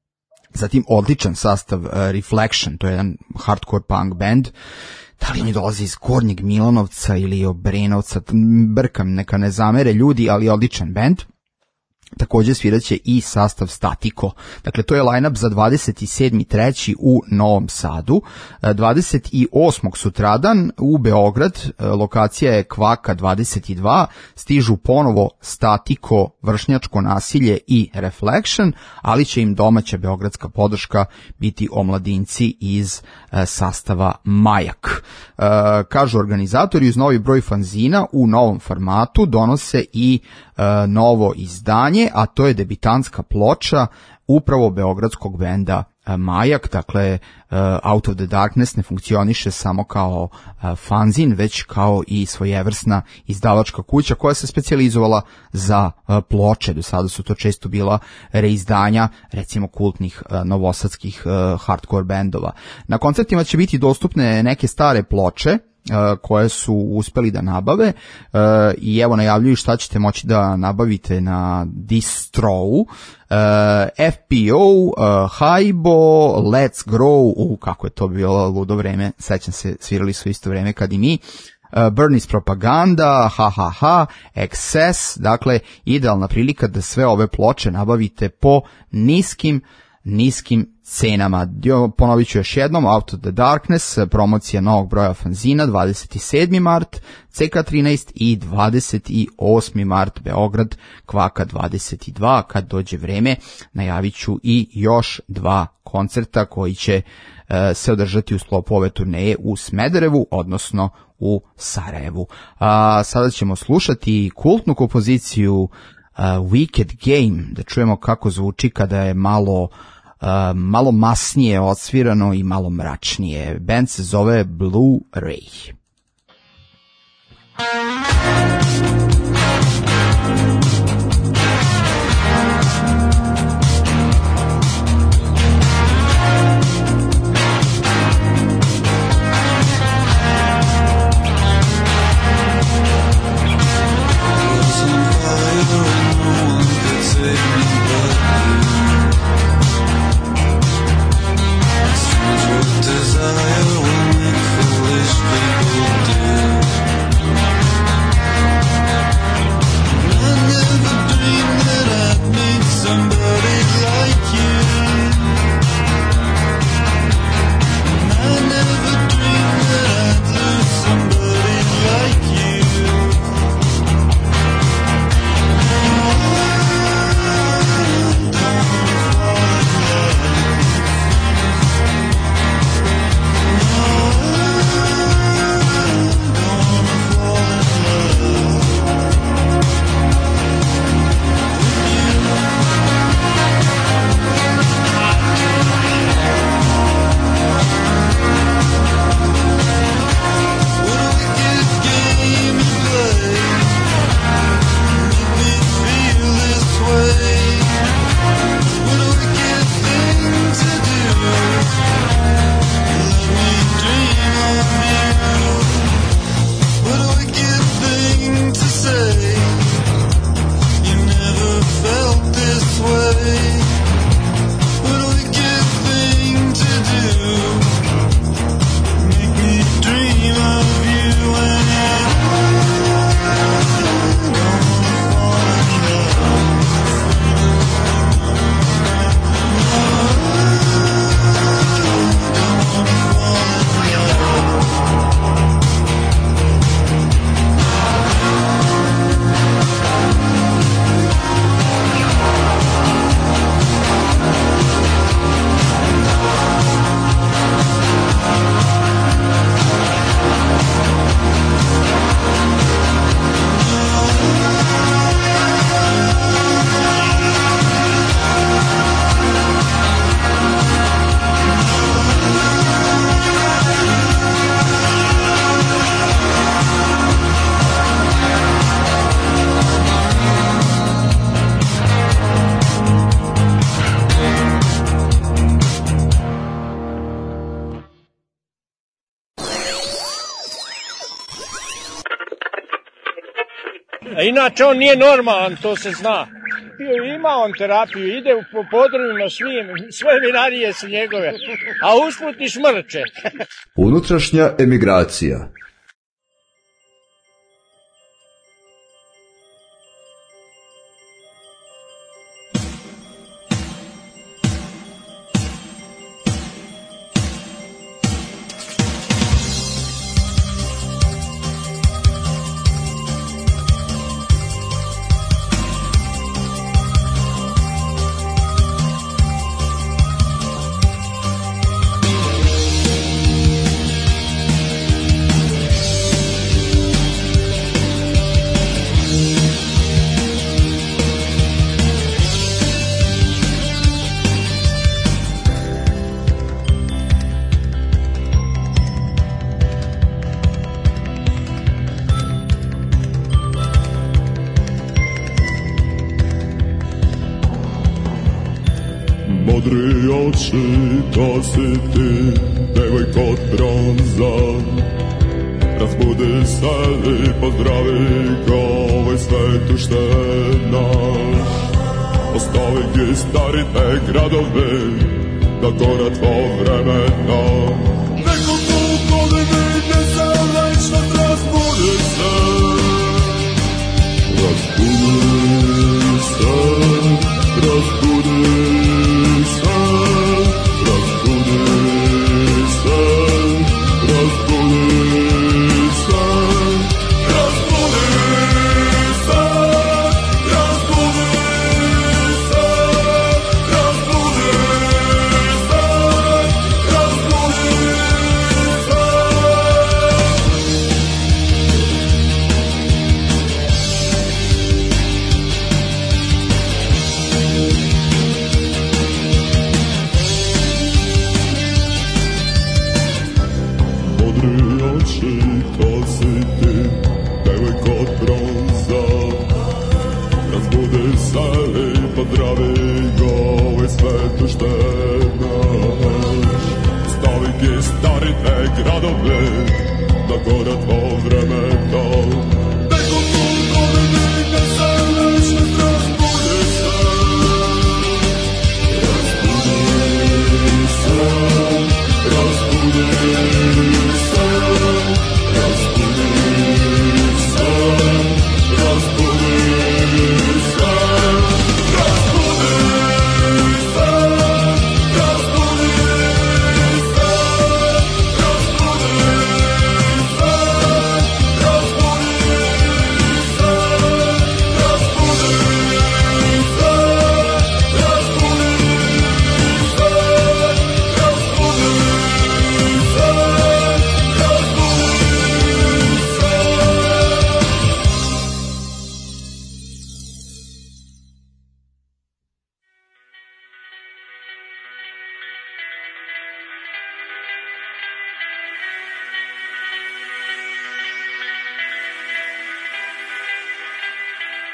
zatim odličan sastav uh, Reflection, to je jedan hardcore punk band. Da li oni dolaze iz Gornjeg Milanovca ili Obrenovca, brkam, neka ne zamere ljudi, ali odličan band. Također sviraće i sastav Statiko. Dakle, to je line-up za dvadeset sedmi treći u Novom Sadu. dvadeset osmog sutradan u Beograd, lokacija je Kvaka dvadeset dva, stižu ponovo Statiko, Vršnjačko nasilje i Reflection, ali će im domaća beogradska podrška biti omladinci iz sastava Majak. Kažu organizatori, uz novi broj fanzina u novom formatu donose i novo izdanje, a to je debitanska ploča upravo beogradskog benda Majak. Dakle, Out of the Darkness ne funkcioniše samo kao fanzin, već kao i svojevrsna izdavačka kuća koja se specijalizovala za ploče. Do sada su to često bila reizdanja, recimo kultnih novosadskih hardcore bendova. Na koncertima će biti dostupne neke stare ploče koje su uspeli da nabave, i evo najavljuju šta ćete moći da nabavite na Distrovu. F P O, Haibo, Let's Grow, u kako je to bilo ludo vreme, sećam se, svirali su isto vreme kad i mi, Bernie's Propaganda, ha ha ha, Excess. Dakle, idealna prilika da sve ove ploče nabavite po niskim niskim cenama. Ponovit ću još jednom, Out of the Darkness, promocija novog broja fanzina, dvadeset sedmi mart, C K trinaest i dvadeset osmi mart, Beograd, Kvaka dvadeset dva. Kad dođe vreme, najavit ću i još dva koncerta koji će uh, se održati u sklopu ove turneje u Smederevu, odnosno u Sarajevu. A, sada ćemo slušati kultnu kompoziciju uh, Wicked Game, da čujemo kako zvuči kada je malo, uh, malo masnije odsvirano i malo mračnije. Band se zove Blue Ray. Desire will make foolish people do. A inače on nije normalan, to se zna. Ima on terapiju, ide po podrumima svim, sve vinarije su njegove, a usput i šmrče. Unutrašnja emigracija. To si ti, devojko od bronza, razbudi se i pozdravi ga, ovaj svet uštena. Ostavi gi stari te gradove, da gora tvo vremena. Neko tu godine ne se večnost, razbudi se, razbudi se, razbudi se. Razbudi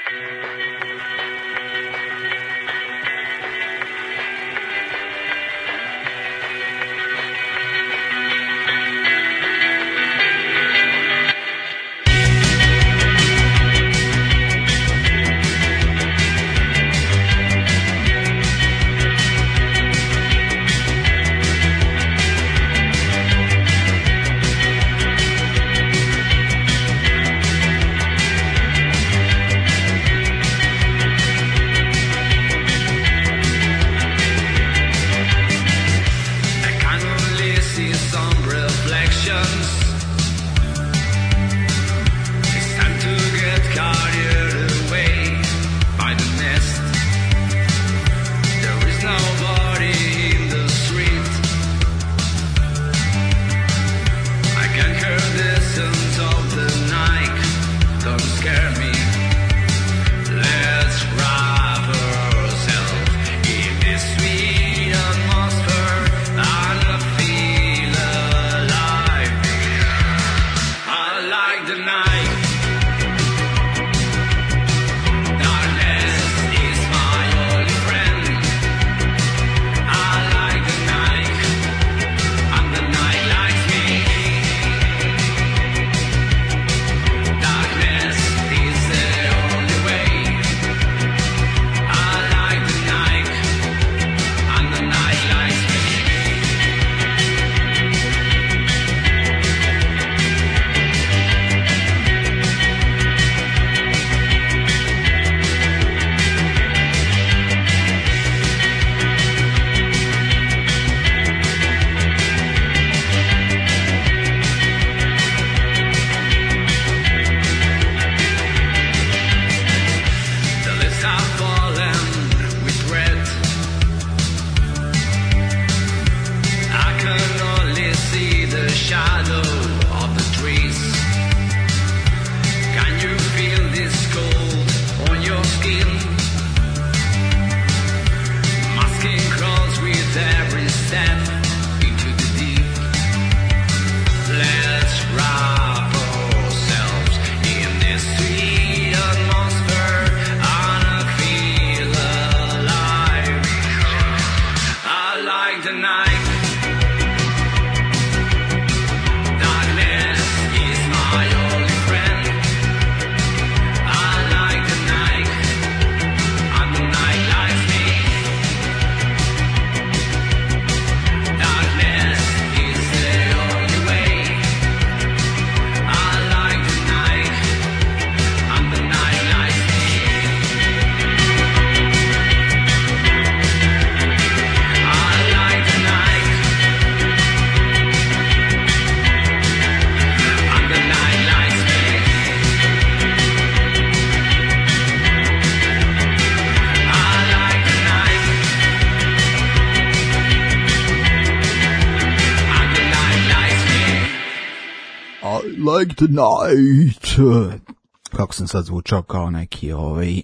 like the night. Kako sam sad zvučao kao neki ovaj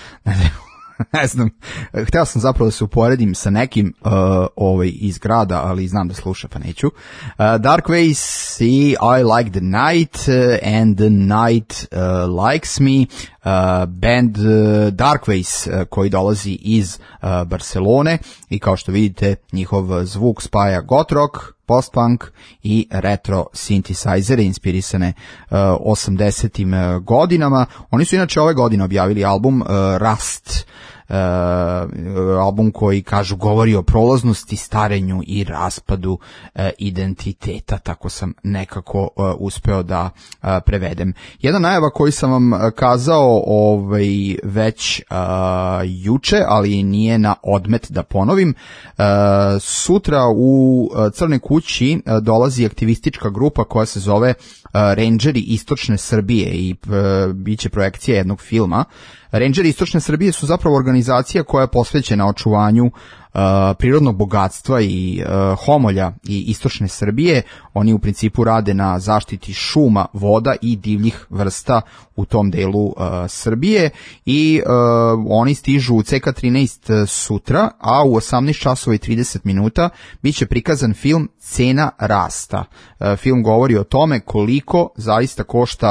ne znam, hteo sam zapravo da se uporedim sa nekim uh, ovaj, iz grada, ali znam da sluša pa neću. Uh, Darkways i I Like the Night uh, and the Night uh, Likes Me, uh, band uh, Darkways uh, koji dolazi iz uh, Barcelone i kao što vidite njihov zvuk spaja goth rock, post-punk i retro synthesizere inspirisane uh, osamdesetim uh, godinama. Oni su inače ove godine objavili album uh, Rust, uh, album koji, kažu, govori o prolaznosti, starenju i raspadu uh, identiteta, tako sam nekako uh, uspeo da uh, prevedem. Jedna najava koju sam vam kazao ovaj, već uh, juče, ali nije na odmet da ponovim, uh, sutra u uh, Crnoj kući uh, dolazi aktivistička grupa koja se zove uh, Rangeri Istočne Srbije i uh, bit će projekcija jednog filma. Rangeri Istočne Srbije su zapravo organizacija koja je posvećena očuvanju uh, prirodnog bogatstva i uh, homolja i Istočne Srbije. Oni u principu rade na zaštiti šuma, voda i divljih vrsta u tom delu uh, Srbije i uh, oni stižu u C K trinaest sutra, a u osamnaest časova i trideset minuta bit će prikazan film Cena rasta. Uh, film govori o tome koliko zaista košta uh,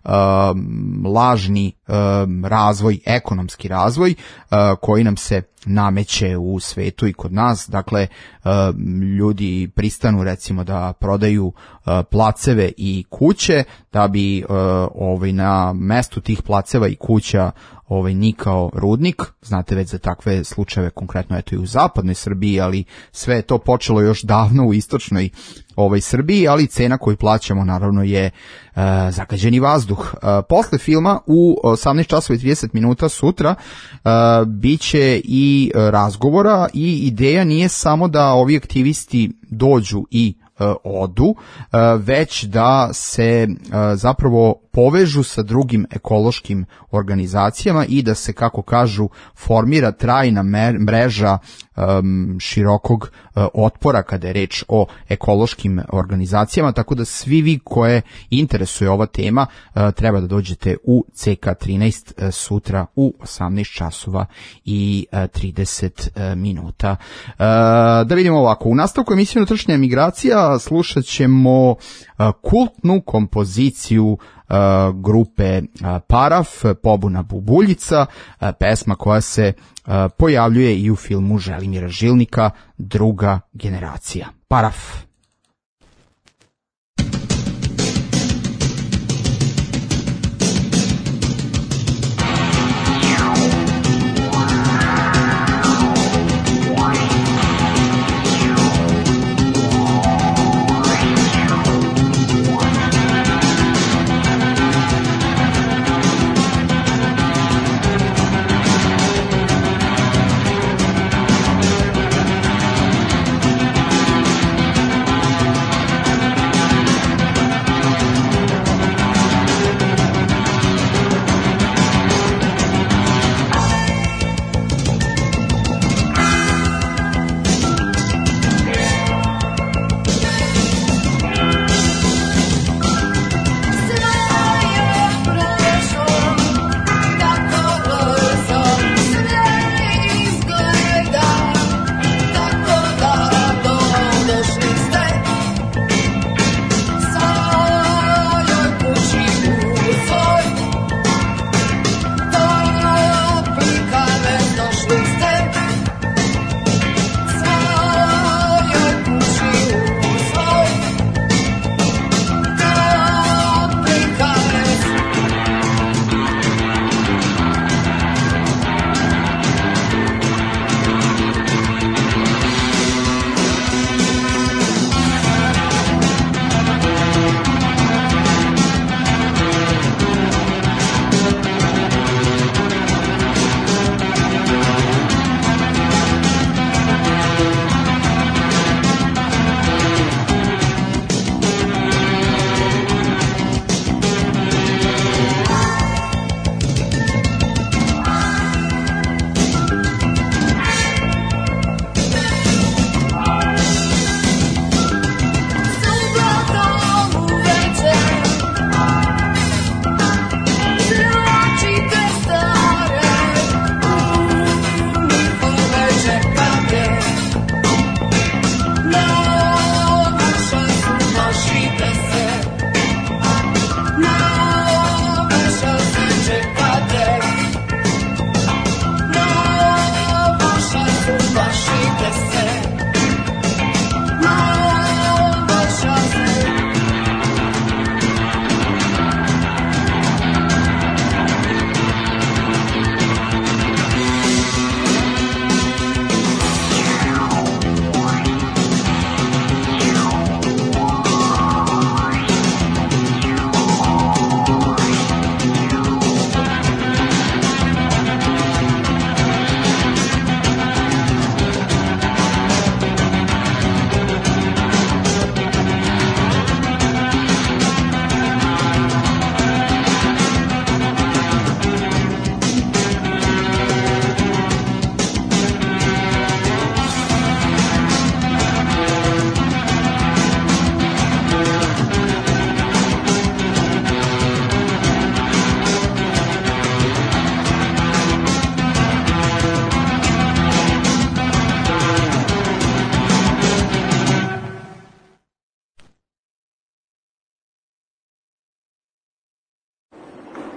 um, lažni um, razvoj, ekonomski razvoj uh, koji nam se nameće u svetu i kod nas. Dakle, um, ljudi pristanu recimo da prodaju uh, placeve i kuće da bi uh, ovaj, na mestu tih placeva i kuća ovaj nikao rudnik. Znate već za takve slučajeve, konkretno eto i u zapadnoj Srbiji, ali sve je to počelo još davno u istočnoj ovaj Srbiji, ali cena koju plaćamo naravno je e, zagađeni vazduh. E, posle filma u osamnaest časova i trideset minuta sutra e, biće i razgovora i ideja nije samo da ovi aktivisti dođu i odu, već da se zapravo povežu sa drugim ekološkim organizacijama i da se, kako kažu, formira trajna mreža širokog otpora kada je reč o ekološkim organizacijama, tako da svi vi koje interesuje ova tema treba da dođete u C K trinaest sutra u osamnaest časova i trideset minuta. Da vidimo ovako, u nastavku emisije Unutrašnja emigracija slušat ćemo kultnu kompoziciju grupe Paraf, Pobuna Bubuljica, pesma koja se pojavljuje i u filmu Želimira Žilnika, Druga generacija. Paraf. Thank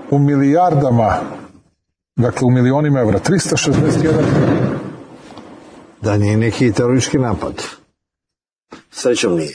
u milijardama, dakle u milionima evra, trista šezdeset jedan. Da nije neki teroristički napad. Srećom nije.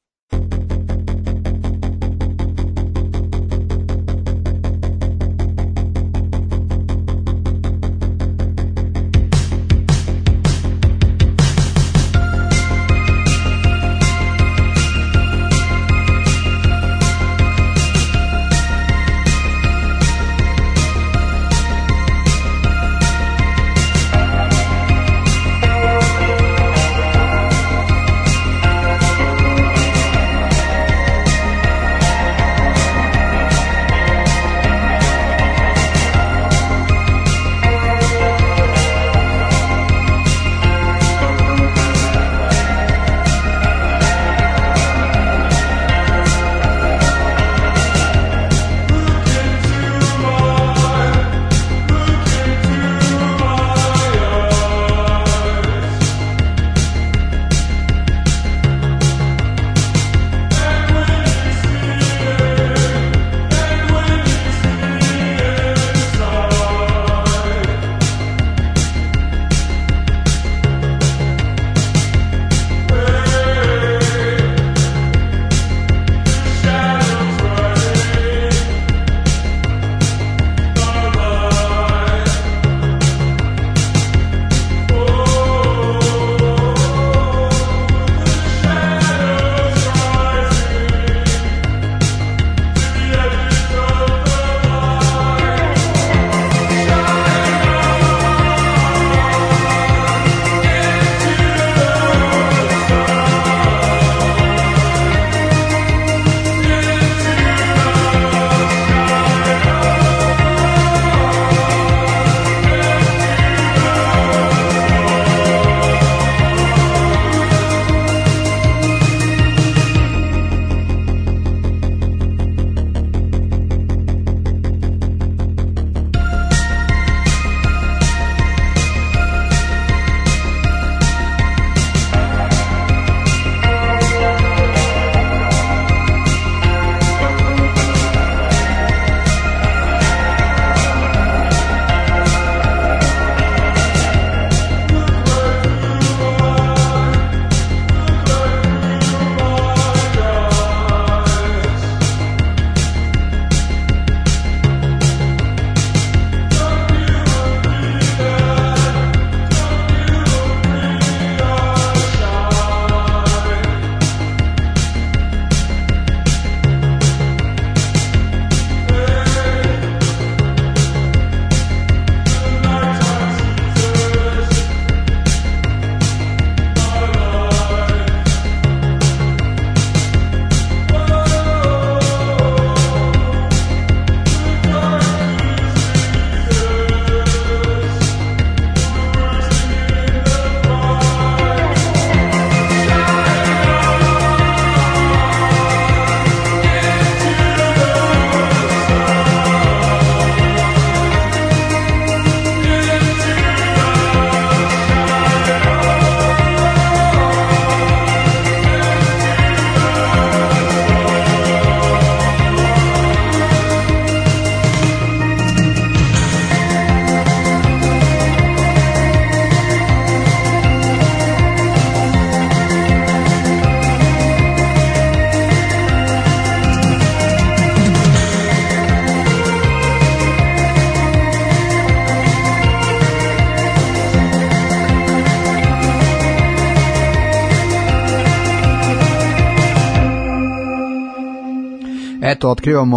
Eto, otkrivamo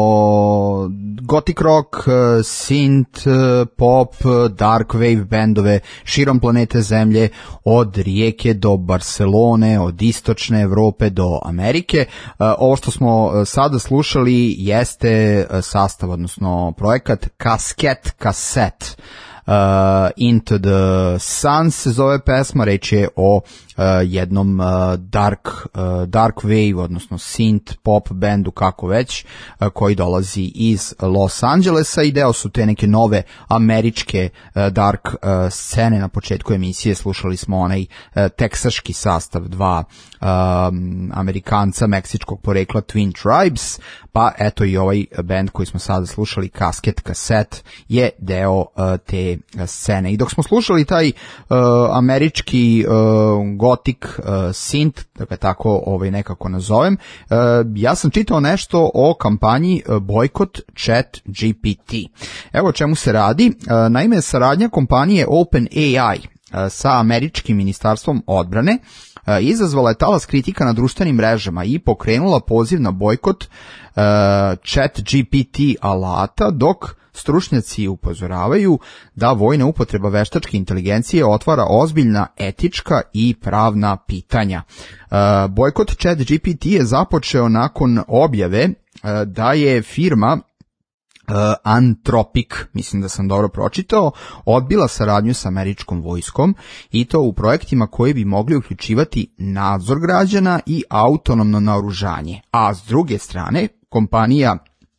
gothic rock, synth, pop, dark wave bendove širom planete Zemlje, od Rijeke do Barcelone, od istočne Evrope do Amerike. Ovo što smo sada slušali jeste sastav, odnosno projekat Casket Cassette. Uh, Into the Sun se zove pesma, reč je o jednom dark, dark wave, odnosno synth pop bendu, kako već, koji dolazi iz Los Angelesa i deo su te neke nove američke dark scene. Na početku emisije slušali smo onaj teksaški sastav dva um, Amerikanca meksičkog porekla Twin Tribes, pa eto i ovaj band koji smo sada slušali, Casket Cassette, je deo uh, te scene. I dok smo slušali taj uh, američki uh, gothic uh, synth, da ga tako ovaj, nekako nazovem, uh, ja sam čitao nešto o kampanji uh, Bojkot Chat G P T. Evo o čemu se radi. Uh, naime, saradnja kompanije OpenAI uh, sa američkim ministarstvom odbrane izazvala je talas kritika na društvenim mrežama i pokrenula poziv na bojkot uh, Chat G P T alata, dok stručnjaci upozoravaju da vojna upotreba veštačke inteligencije otvara ozbiljna etička i pravna pitanja. Uh, bojkot Chat G P T je započeo nakon objave uh, da je firma Uh, Anthropic, mislim da sam dobro pročitao, odbila saradnju sa američkom vojskom i to u projektima koji bi mogli uključivati nadzor građana i autonomno naoružanje. A s druge strane, kompanija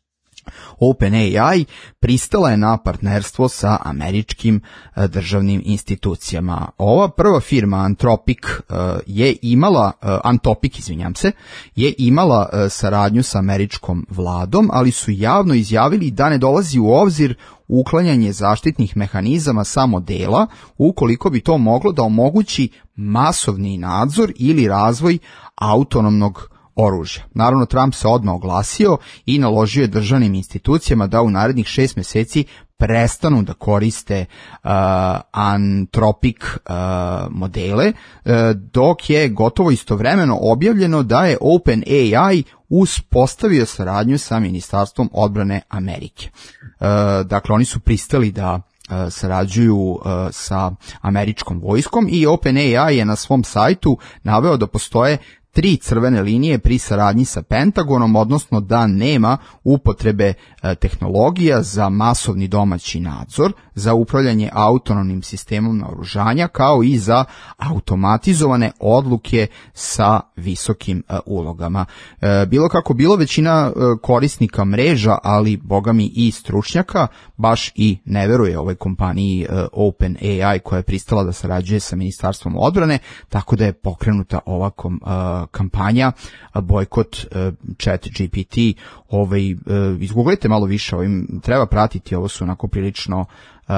OpenAI pristala je na partnerstvo sa američkim državnim institucijama. Ova prva firma Anthropic je imala, Anthropic, izvinjam se, je imala saradnju sa američkom vladom, ali su javno izjavili da ne dolazi u obzir uklanjanje zaštitnih mehanizama sa modela ukoliko bi to moglo da omogući masovni nadzor ili razvoj autonomnog oružja. Naravno, Trump se odmah oglasio i naložio je državnim institucijama da u narednih šest meseci prestanu da koriste uh, Anthropic uh, modele, uh, dok je gotovo istovremeno objavljeno da je OpenAI uspostavio saradnju sa Ministarstvom odbrane Amerike. Uh, dakle, oni su pristali da uh, sarađuju uh, sa američkom vojskom i OpenAI je na svom sajtu naveo da postoje tri crvene linije pri saradnji sa Pentagonom, odnosno da nema upotrebe e, tehnologija za masovni domaći nadzor, za upravljanje autonomnim sistemom naoružanja, kao i za automatizovane odluke sa visokim e, ulogama. E, bilo kako bilo, većina e, korisnika mreža, ali bogami i stručnjaka, baš i ne veruje ovoj kompaniji e, OpenAI koja je pristala da sarađuje sa Ministarstvom odbrane, tako da je pokrenuta ova kom, e, kampanja bojkot uh, Chat G P T. Ovaj, uh, izgooglajte malo više, ovim treba pratiti, ovo su onako prilično uh,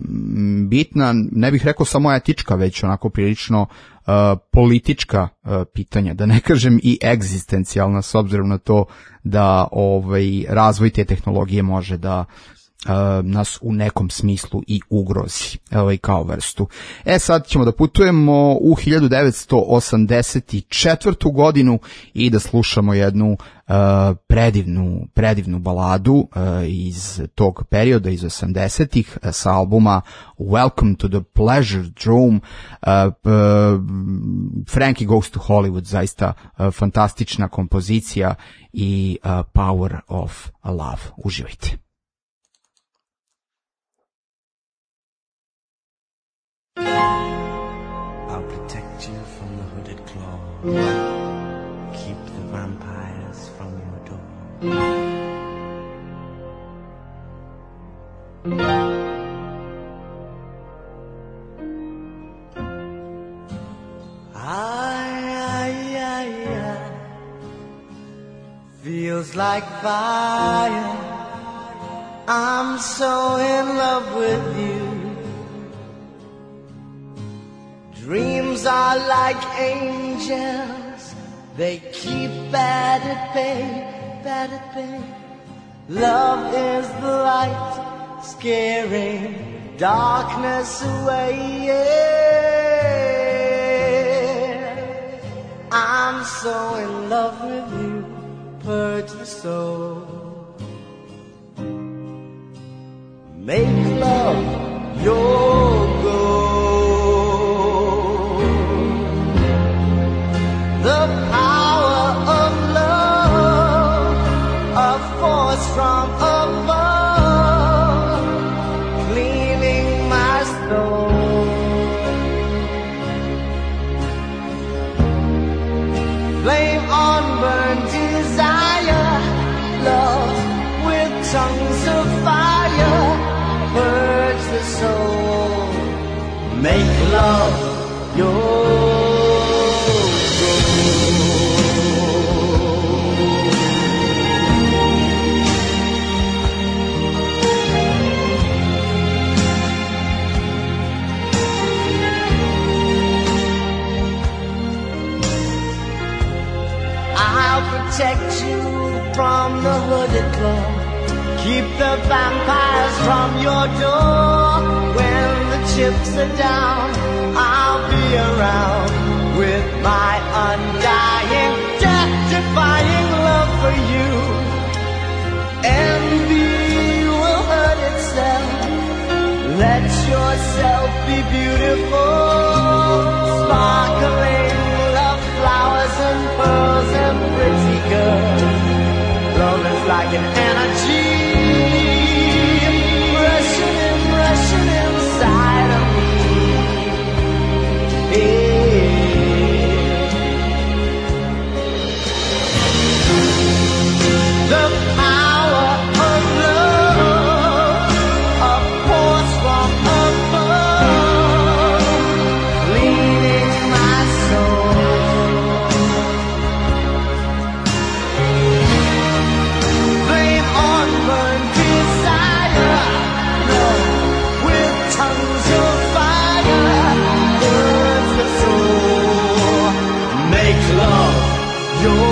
bitna, ne bih rekao samo etička, već onako prilično uh, politička uh, pitanja, da ne kažem i egzistencijalna, s obzirom na to da ovaj, razvoj te tehnologije može da Uh, nas u nekom smislu i ugrozi, ovaj, kao vrstu. E, sad ćemo da putujemo u hiljadu devetsto osamdeset četvrtu godinu i da slušamo jednu uh, predivnu, predivnu baladu uh, iz tog perioda, iz osamdesetih, uh, sa albuma Welcome to the Pleasure Dome. Uh, uh, Frankie Goes to Hollywood, zaista uh, fantastična kompozicija i uh, Power of Love. Uživajte. I'll protect you from the hooded claw, keep the vampires from your door. I, I, I, I feels like fire. I'm so in love with you. Dreams are like angels, they keep bad at bay, bad at bay. Love is the light, scaring darkness away, yeah. I'm so in love with you, purge the soul. Make love your goal. The power of love, a force from above, cleaning my soul. soul. Make love your protect you from the hooded claw. Keep the vampires from your door. When the chips are down, I'll be around with my undying, death-defying love for you. Envy will hurt itself. Let yourself be beautiful, sparkling love flowers and pearls and pretty girls. Love is like an energy rushing and rushing inside of me. Yeah. The power of love, a force from above, leading my soul. Flame on burn desire, love with tongues of fire, burns the soul. Make love your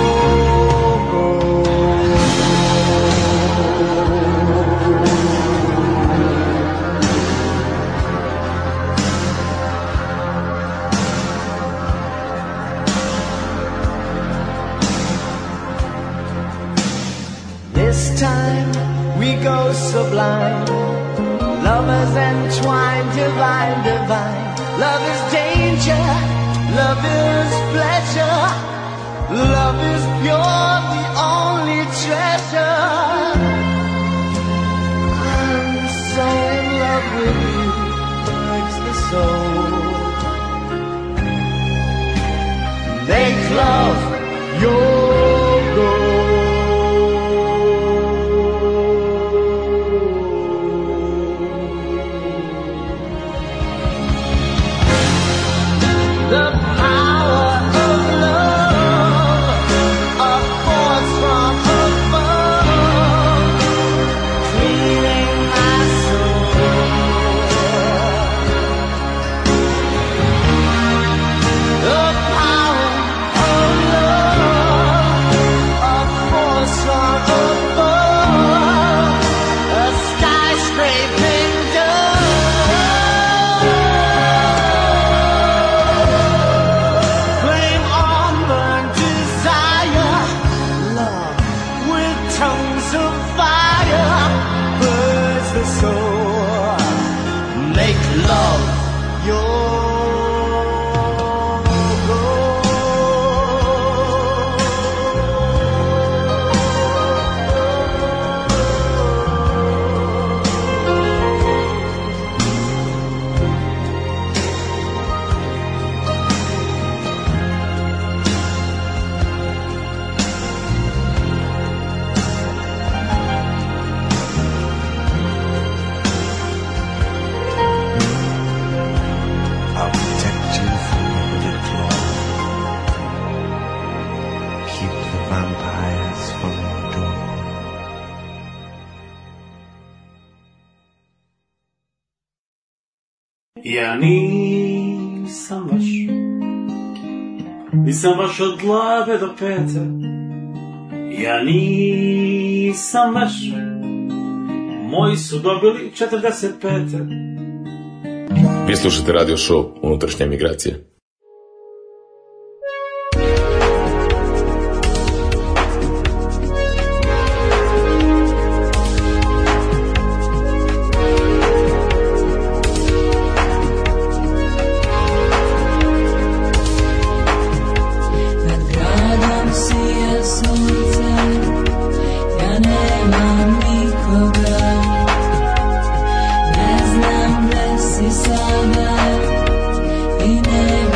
This time we go sublime, lovers entwined, divine, divine. Love is danger, love is pleasure, love is pure, the only treasure. I'm so in love with you, hurts the soul. Make love your goal. The power of love, a force from above, cleaning my soul. The power of love, a force from above, a skyscraping flame on burn desire, love with tongues of fire, burns the soul. Make love your I'll protect you from the hooded claw. Keep the vampires from your door. Ja nisam baš, nisam baš od glave do pete. Ja nisam baš, moji su dobili četrdeset pete. Vi slušate radio show Unutrašnja migracija. Nad gradom sije sunce, ja nemam nikoga. Ne znam gde si sada i ne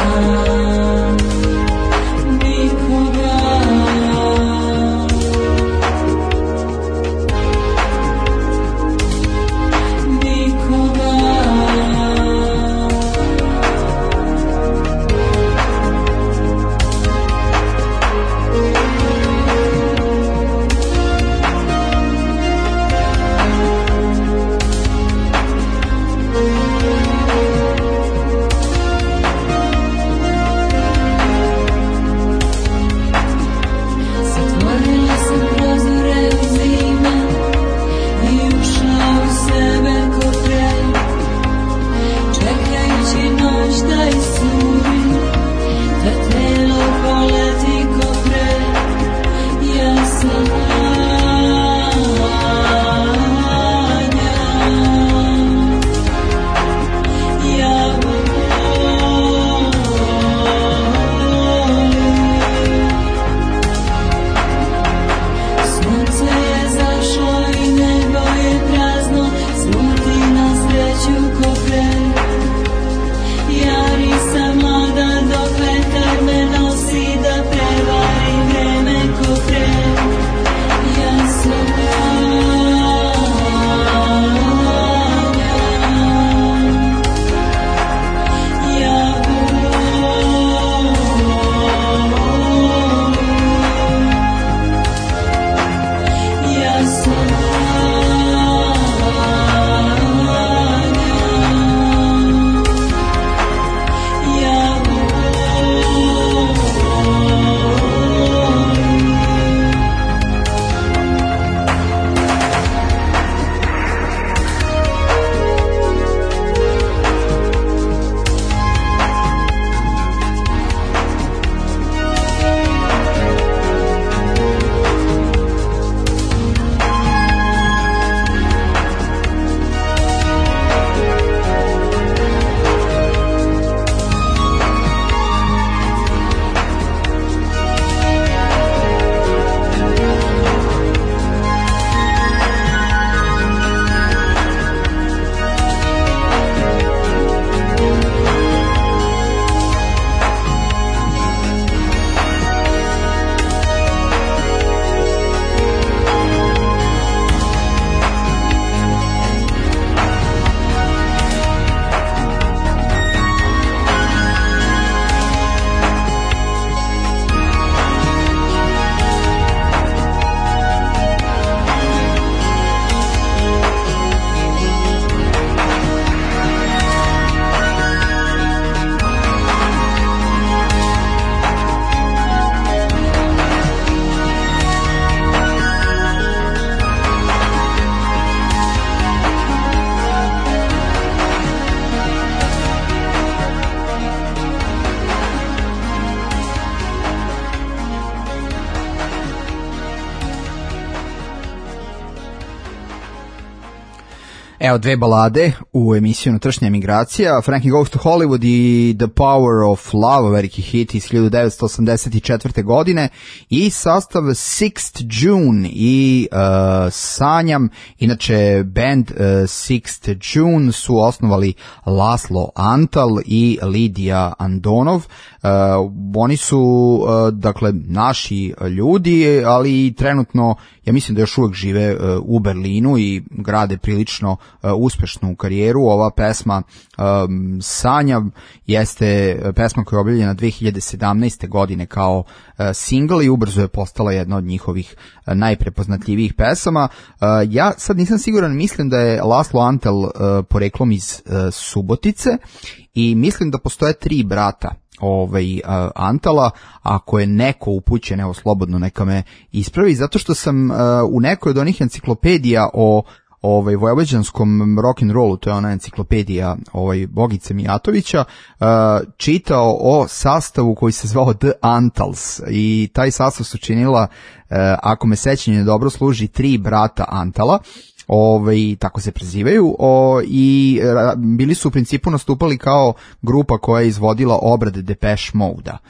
Evo dve balade u emisiju Unutrašnja emigracija, Frankie Goes to Hollywood i The Power of Love, veliki hit iz hiljadu devetsto osamdeset četvrte. godine, i sastav Sixth June i uh, Sanjam. Inače band uh, Sixth June su osnovali Laslo Antal i Lidija Andonov. Uh, oni su uh, dakle naši ljudi, ali trenutno ja mislim da još uvek žive uh, u Berlinu i grade prilično uh, uspešnu karijeru. Ova pesma um, Sanjam jeste pesma koja je objavljena dve hiljade sedamnaeste. godine kao uh, single i ubrzo je postala jedna od njihovih uh, najprepoznatljivijih pesama. Uh, ja sad nisam siguran, mislim da je Laslo Antal uh, poreklom iz uh, Subotice i mislim da postoje tri brata ovaj uh, Antala. Ako je neko upućen, evo slobodno neka me ispravi, zato što sam uh, u nekoj od onih enciklopedija o ovaj vojvođanskom rock and rollu, to je ona enciklopedija ovaj Bogice Mijatovića, uh, čitao o sastavu koji se zvao The Antals, i taj sastav su činila, uh, ako me sećanje dobro služi, tri brata Antala. Ovaj, tako se prezivaju, o, i a, bili su u principu nastupali kao grupa koja je izvodila obrade Depeche Mode-a.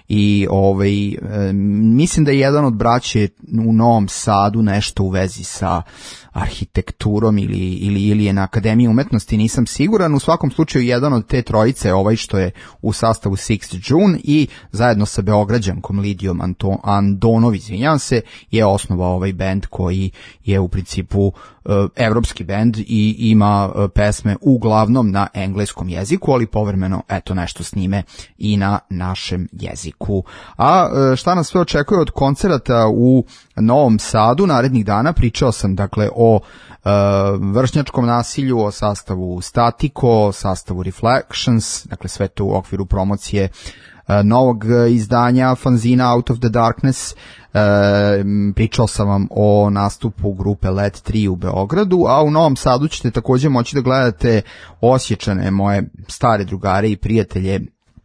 I ovaj, e, mislim da je jedan od braće u Novom Sadu nešto u vezi sa arhitekturom ili, ili, ili je na Akademiji umetnosti, nisam siguran. U svakom slučaju jedan od te trojice, ovaj što je u sastavu Sixth June i zajedno sa Beograđankom Lidijom Anto, Andonov, izvinjavam se, je osnovao ovaj bend koji je u principu uh, evropski bend i ima uh, pesme uglavnom na engleskom jeziku, ali povremeno eto nešto snime i na našem jeziku. A uh, šta nas sve očekuje od koncerata u Novom Sadu narednih dana? Pričao sam dakle o uh, vršnjačkom nasilju, o sastavu Statiko, o sastavu Reflections, dakle sve to u okviru promocije uh, novog izdanja fanzina Out of the Darkness. Uh, pričao sam vam o nastupu grupe L E D tri u Beogradu, a u Novom Sadu ćete također moći da gledate osjećane moje stare drugare i prijatelje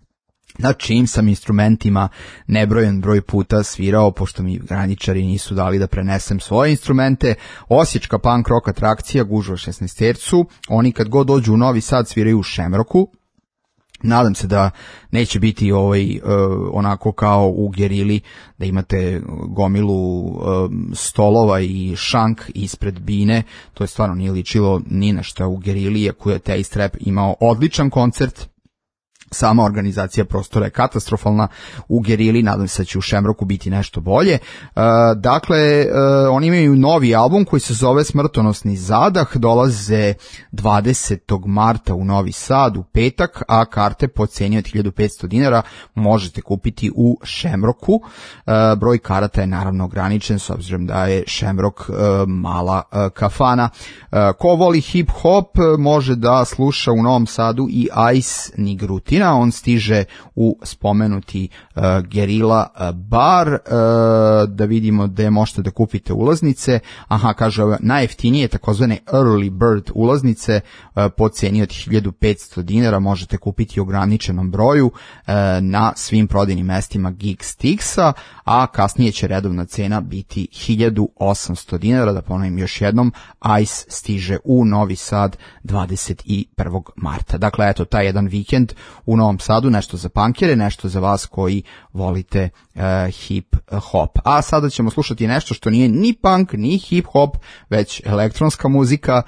na čim sam instrumentima nebrojen broj puta svirao, pošto mi graničari nisu dali da prenesem svoje instrumente. Osječka punk rock atrakcija gužva šesnaestercu. Oni kad god dođu u Novi Sad sviraju u Šemroku. Nadam se da neće biti ovaj uh, onako kao u Gerili, da imate gomilu uh, stolova i šank ispred bine. To je stvarno nije ličilo ni na šta u Gerili, iako je Taste Rap imao odličan koncert. Sama organizacija prostora je katastrofalna u Gerili, nadam se da će u Šemroku biti nešto bolje. E, dakle, e, oni imaju novi album koji se zove Smrtonosni zadah, dolaze dvadesetog marta u Novi Sad u petak, a karte po ceni od hiljadu petsto dinara možete kupiti u Šemroku. E, broj karata je naravno ograničen, s obzirom da je Šemrok e, mala e, kafana. E, ko voli hip-hop može da sluša u Novom Sadu i Ice Nigrutin. On stiže u spomenuti uh, Gerila uh, bar, uh, da vidimo gde možete da kupite ulaznice. Aha, kaže, najjeftinije takozvane early bird ulaznice uh, po ceni od hiljadu petsto dinara možete kupiti u ograničenom broju uh, na svim prodajnim mestima Geekstixa, a kasnije će redovna cena biti hiljadu osamsto dinara. Da ponovim još jednom, Ice stiže u Novi Sad dvadeset prvog marta. Dakle, eto, taj jedan vikend u Novom Sadu, nešto za punkere, nešto za vas koji volite uh, hip-hop. A sada ćemo slušati nešto što nije ni punk, ni hip-hop, već elektronska muzika,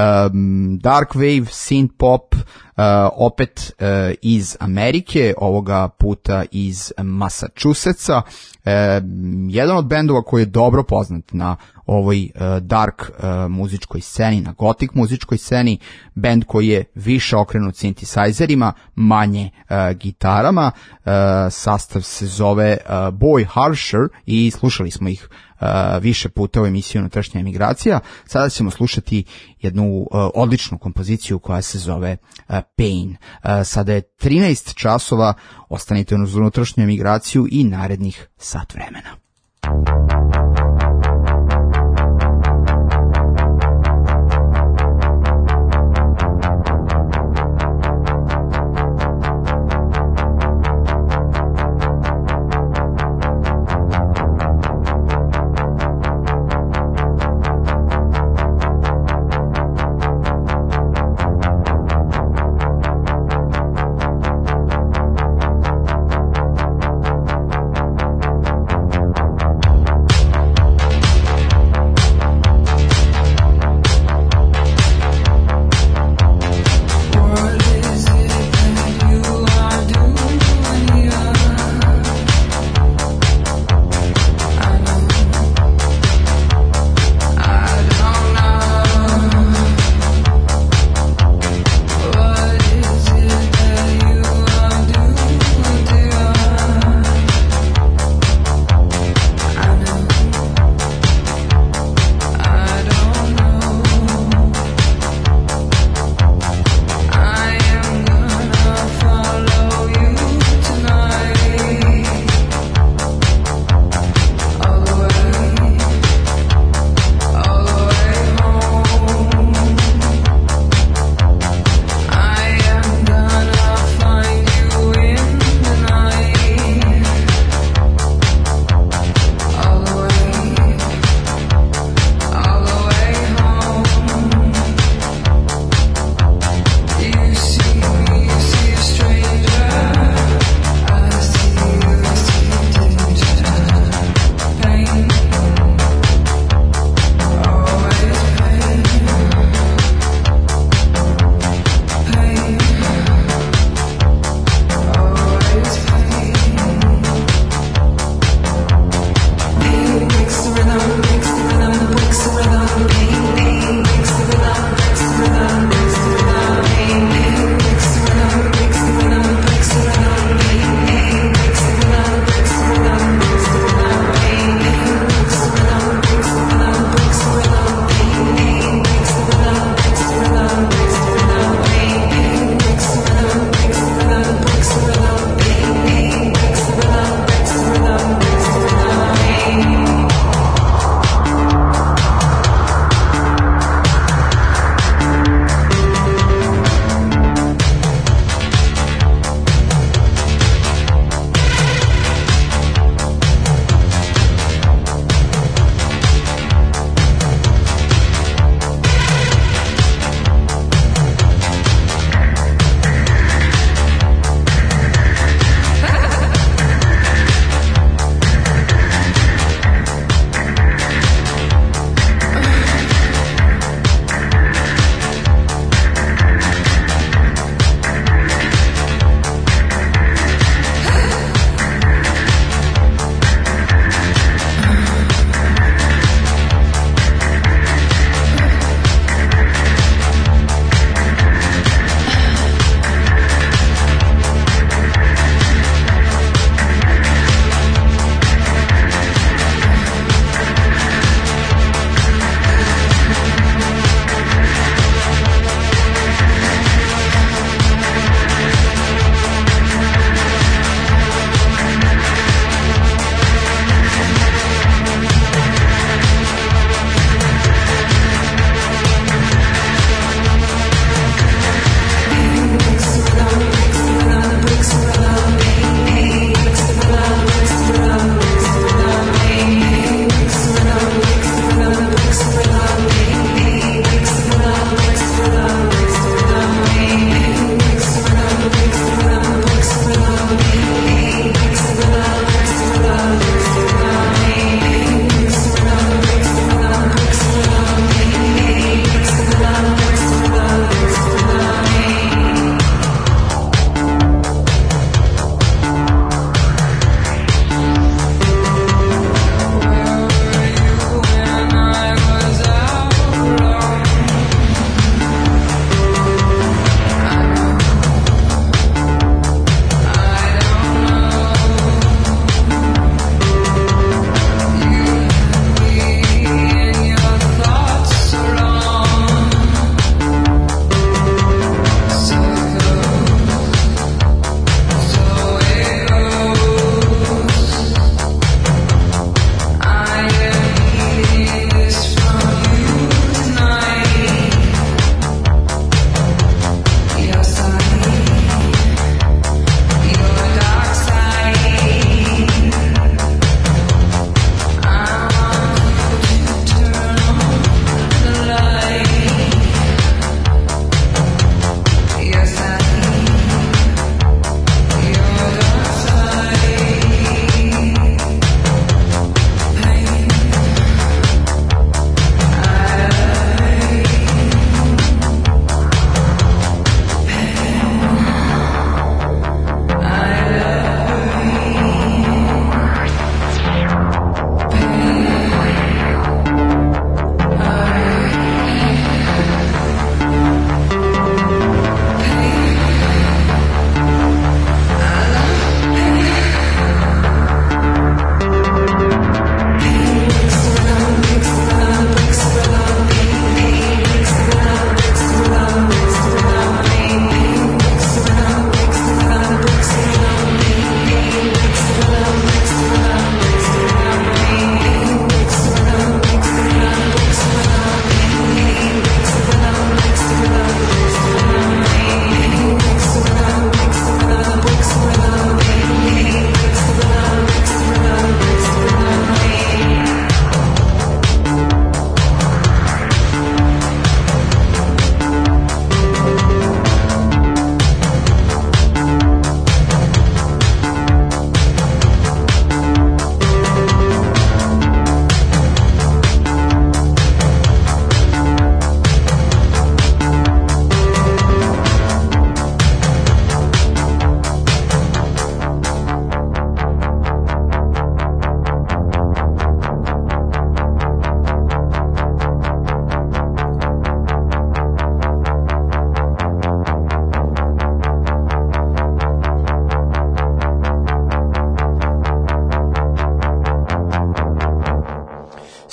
um, dark wave, synth pop, Uh, opet uh, iz Amerike, ovoga puta iz Massachusettsa. Uh, jedan od bendova koji je dobro poznat na ovoj uh, dark uh, muzičkoj sceni, na gothic muzičkoj sceni, bend koji je više okrenut sintisajzerima, manje uh, gitarama. Uh, sastav se zove uh, Boy Harsher i slušali smo ih Uh, više puta u emisiju Unutrašnja emigracija. Sada ćemo slušati jednu uh, odličnu kompoziciju koja se zove uh, Pain. Uh, sada je trinaest časova, ostanite uz Unutrašnju emigraciju i narednih sat vremena.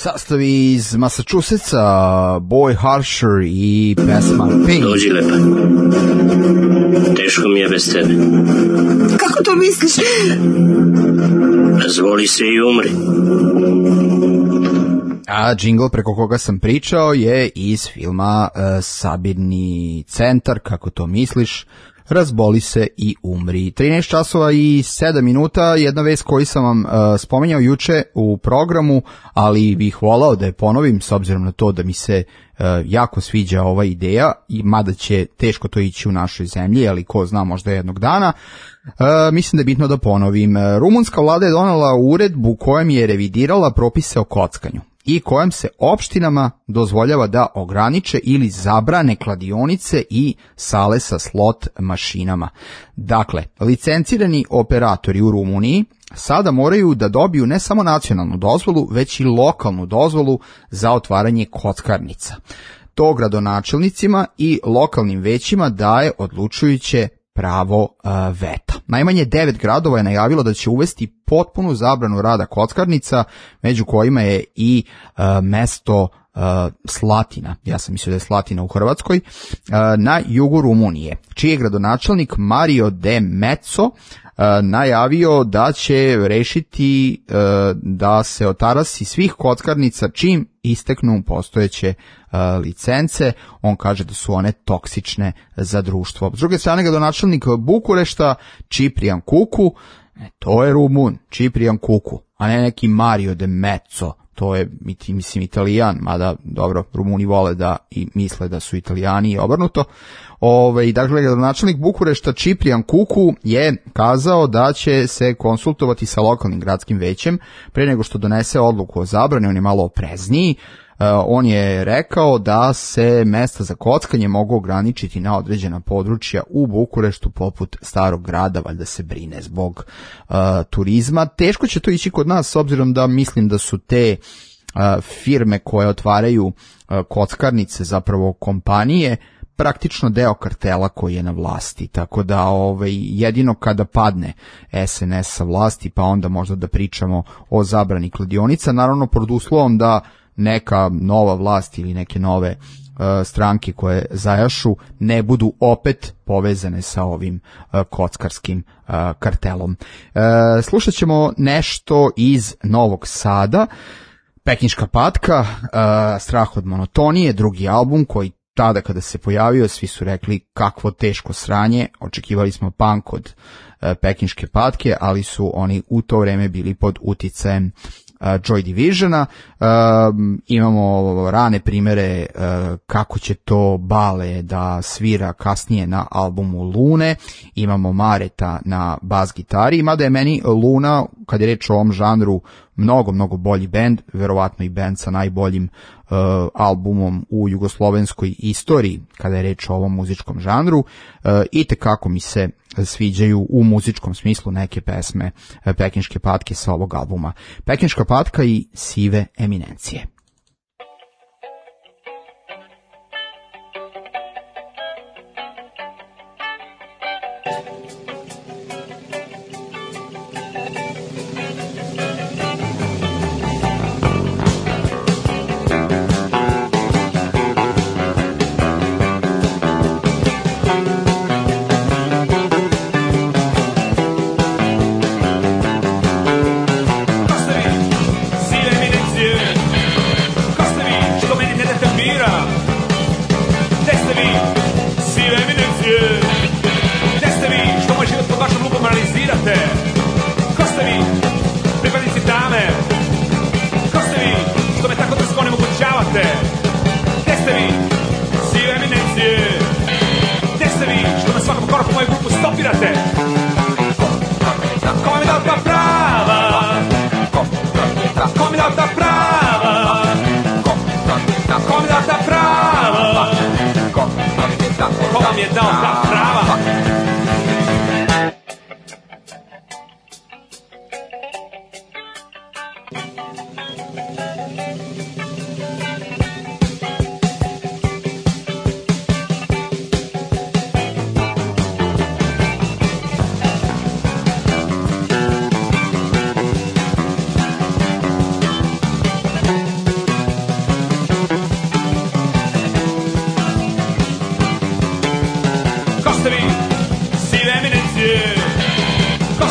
Sastavi iz Massachusettsa, Boy Harsher i pesma Pink. Dođi, lepa. Teško mi je bez tebe. Kako to misliš? Razvoli se i umri. A džingl preko koga sam pričao je iz filma uh, Sabirni centar, kako to misliš, razboli se i umri. trinaest časova i sedam minuta, jedna vest koju sam vam uh, spominjao juče u programu, ali bih volao da je ponovim s obzirom na to da mi se uh, jako sviđa ova ideja, i mada će teško to ići u našoj zemlji, ali ko zna, možda jednog dana. Uh, mislim da je bitno da ponovim. Rumunska vlada je donela uredbu kojom je revidirala propise o kockanju i kojom se opštinama dozvoljava da ograniče ili zabrane kladionice i sale sa slot mašinama. Dakle, licencirani operatori u Rumuniji sada moraju da dobiju ne samo nacionalnu dozvolu, već i lokalnu dozvolu za otvaranje kockarnica. To gradonačelnicima i lokalnim većima daje odlučujuće pravo uh, veta. Najmanje devet gradova je najavilo da će uvesti potpunu zabranu rada kockarnica, među kojima je i uh, mesto uh, Slatina, ja sam mislio da je Slatina u Hrvatskoj, uh, na jugu Rumunije, čiji je gradonačelnik Mario de Mezzo uh, najavio da će rešiti uh, da se otarasi svih kockarnica čim isteknu postojeće uh, licence. On kaže da su one toksične za društvo. S druge strane, gradonačelnik Bukurešta Ciprian Cucu, to je Rumun, Ciprian Cucu, a ne neki Mario de Mezzo, to je, mislim, Italijan, mada, dobro, Rumuni vole da i misle da su Italijani i obrnuto. Ove, dakle, gradonačelnik Bukurešta Ciprian Cucu je kazao da će se konsultovati sa lokalnim gradskim većem pre nego što donese odluku o zabrani. On je malo oprezniji. Uh, on je rekao da se mesta za kockanje mogu ograničiti na određena područja u Bukureštu, poput starog grada, valjda se brine zbog uh, turizma. Teško će to ići kod nas, s obzirom da mislim da su te uh, firme koje otvaraju uh, kockarnice, zapravo kompanije, praktično deo kartela koji je na vlasti, tako da ovaj, jedino kada padne S N S sa vlasti, pa onda možda da pričamo o zabrani kladionica, naravno pod uslovom da neka nova vlast ili neke nove uh, stranke koje zajašu ne budu opet povezane sa ovim uh, kockarskim uh, kartelom. Uh, slušat ćemo nešto iz Novog Sada, Pekinška patka, uh, Strah od monotonije, drugi album koji tada kada se pojavio svi su rekli kakvo teško sranje, očekivali smo punk od uh, Pekinške patke, ali su oni u to vreme bili pod uticajem Uh, Joy Divisiona. Uh, imamo rane primere uh, kako će to Bale da svira kasnije na albumu Lune, imamo Mareta na bas gitari, mada je meni Luna, kad je reč o ovom žanru, mnogo, mnogo bolji bend, verovatno i bend sa najboljim uh, albumom u jugoslovenskoj istoriji kada je reč o ovom muzičkom žanru. Uh, i tekako mi se sviđaju u muzičkom smislu neke pesme uh, Pekinške patke sa ovog albuma. Pekinška patka i Sive eminencije.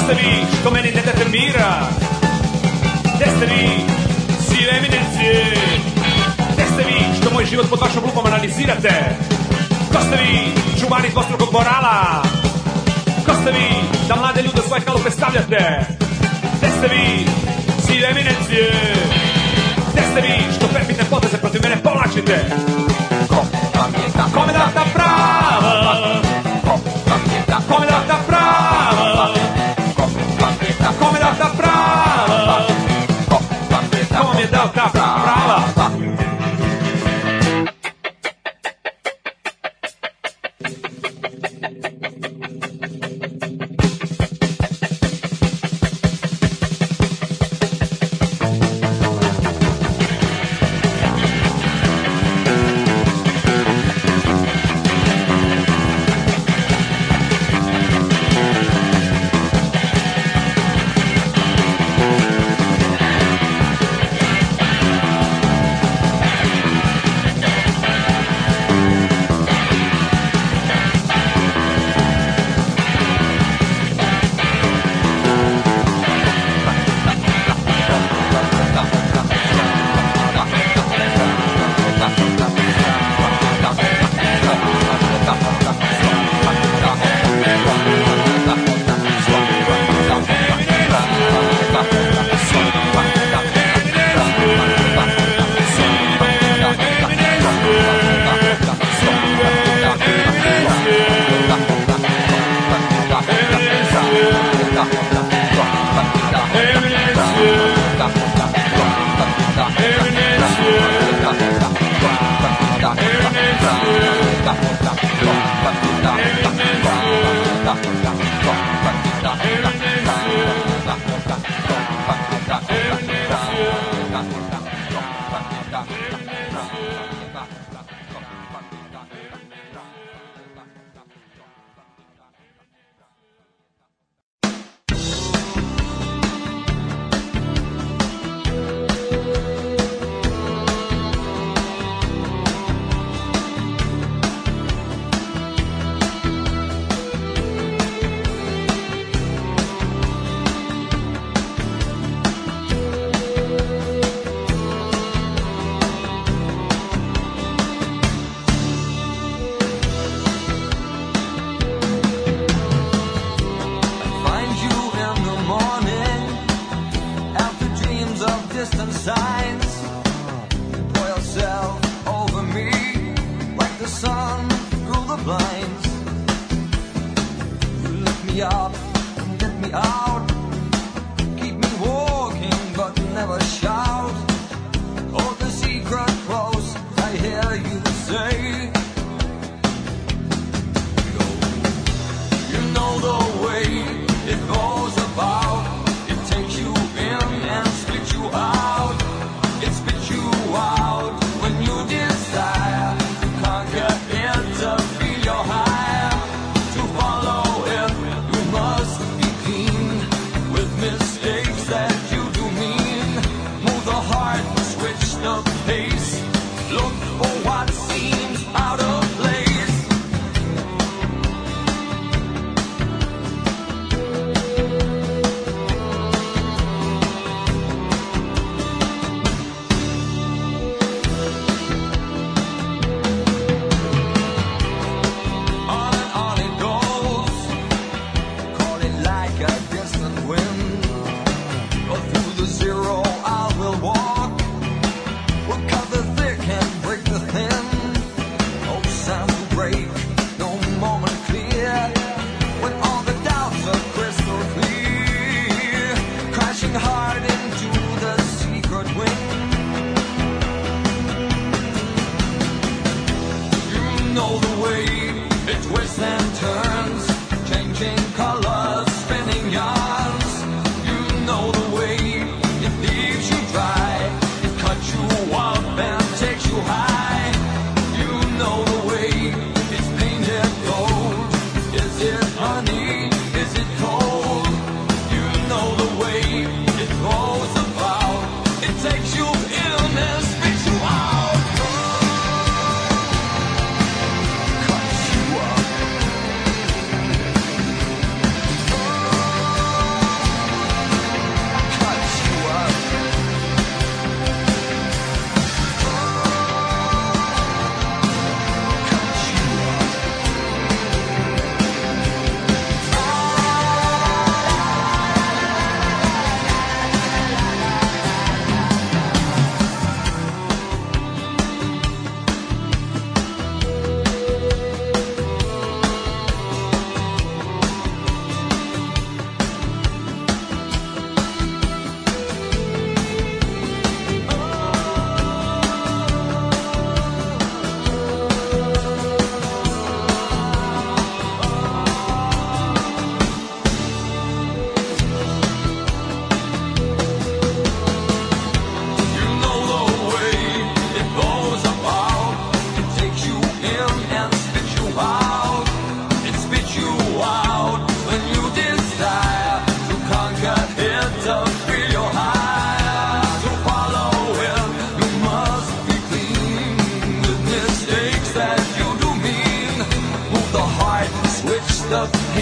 ste vi što meni ne date mira? Gde ste vi, sive eminencije? Gde ste vi što moj život pod vašom lupom analizirate? Ko ste vi, čuvari dvostrukog morala? Ko ste vi da mlade ljude u svoje kalupe stavljate? Gde ste vi, sive eminencije? Gde ste vi što perfidne poteze protiv mene povlačite? Ko vam je da Kome da ta prava? Ko vam je da Kome da ta prava? Ko vam je da Kome da ta prava? Ko vam je da Kome da ta prava?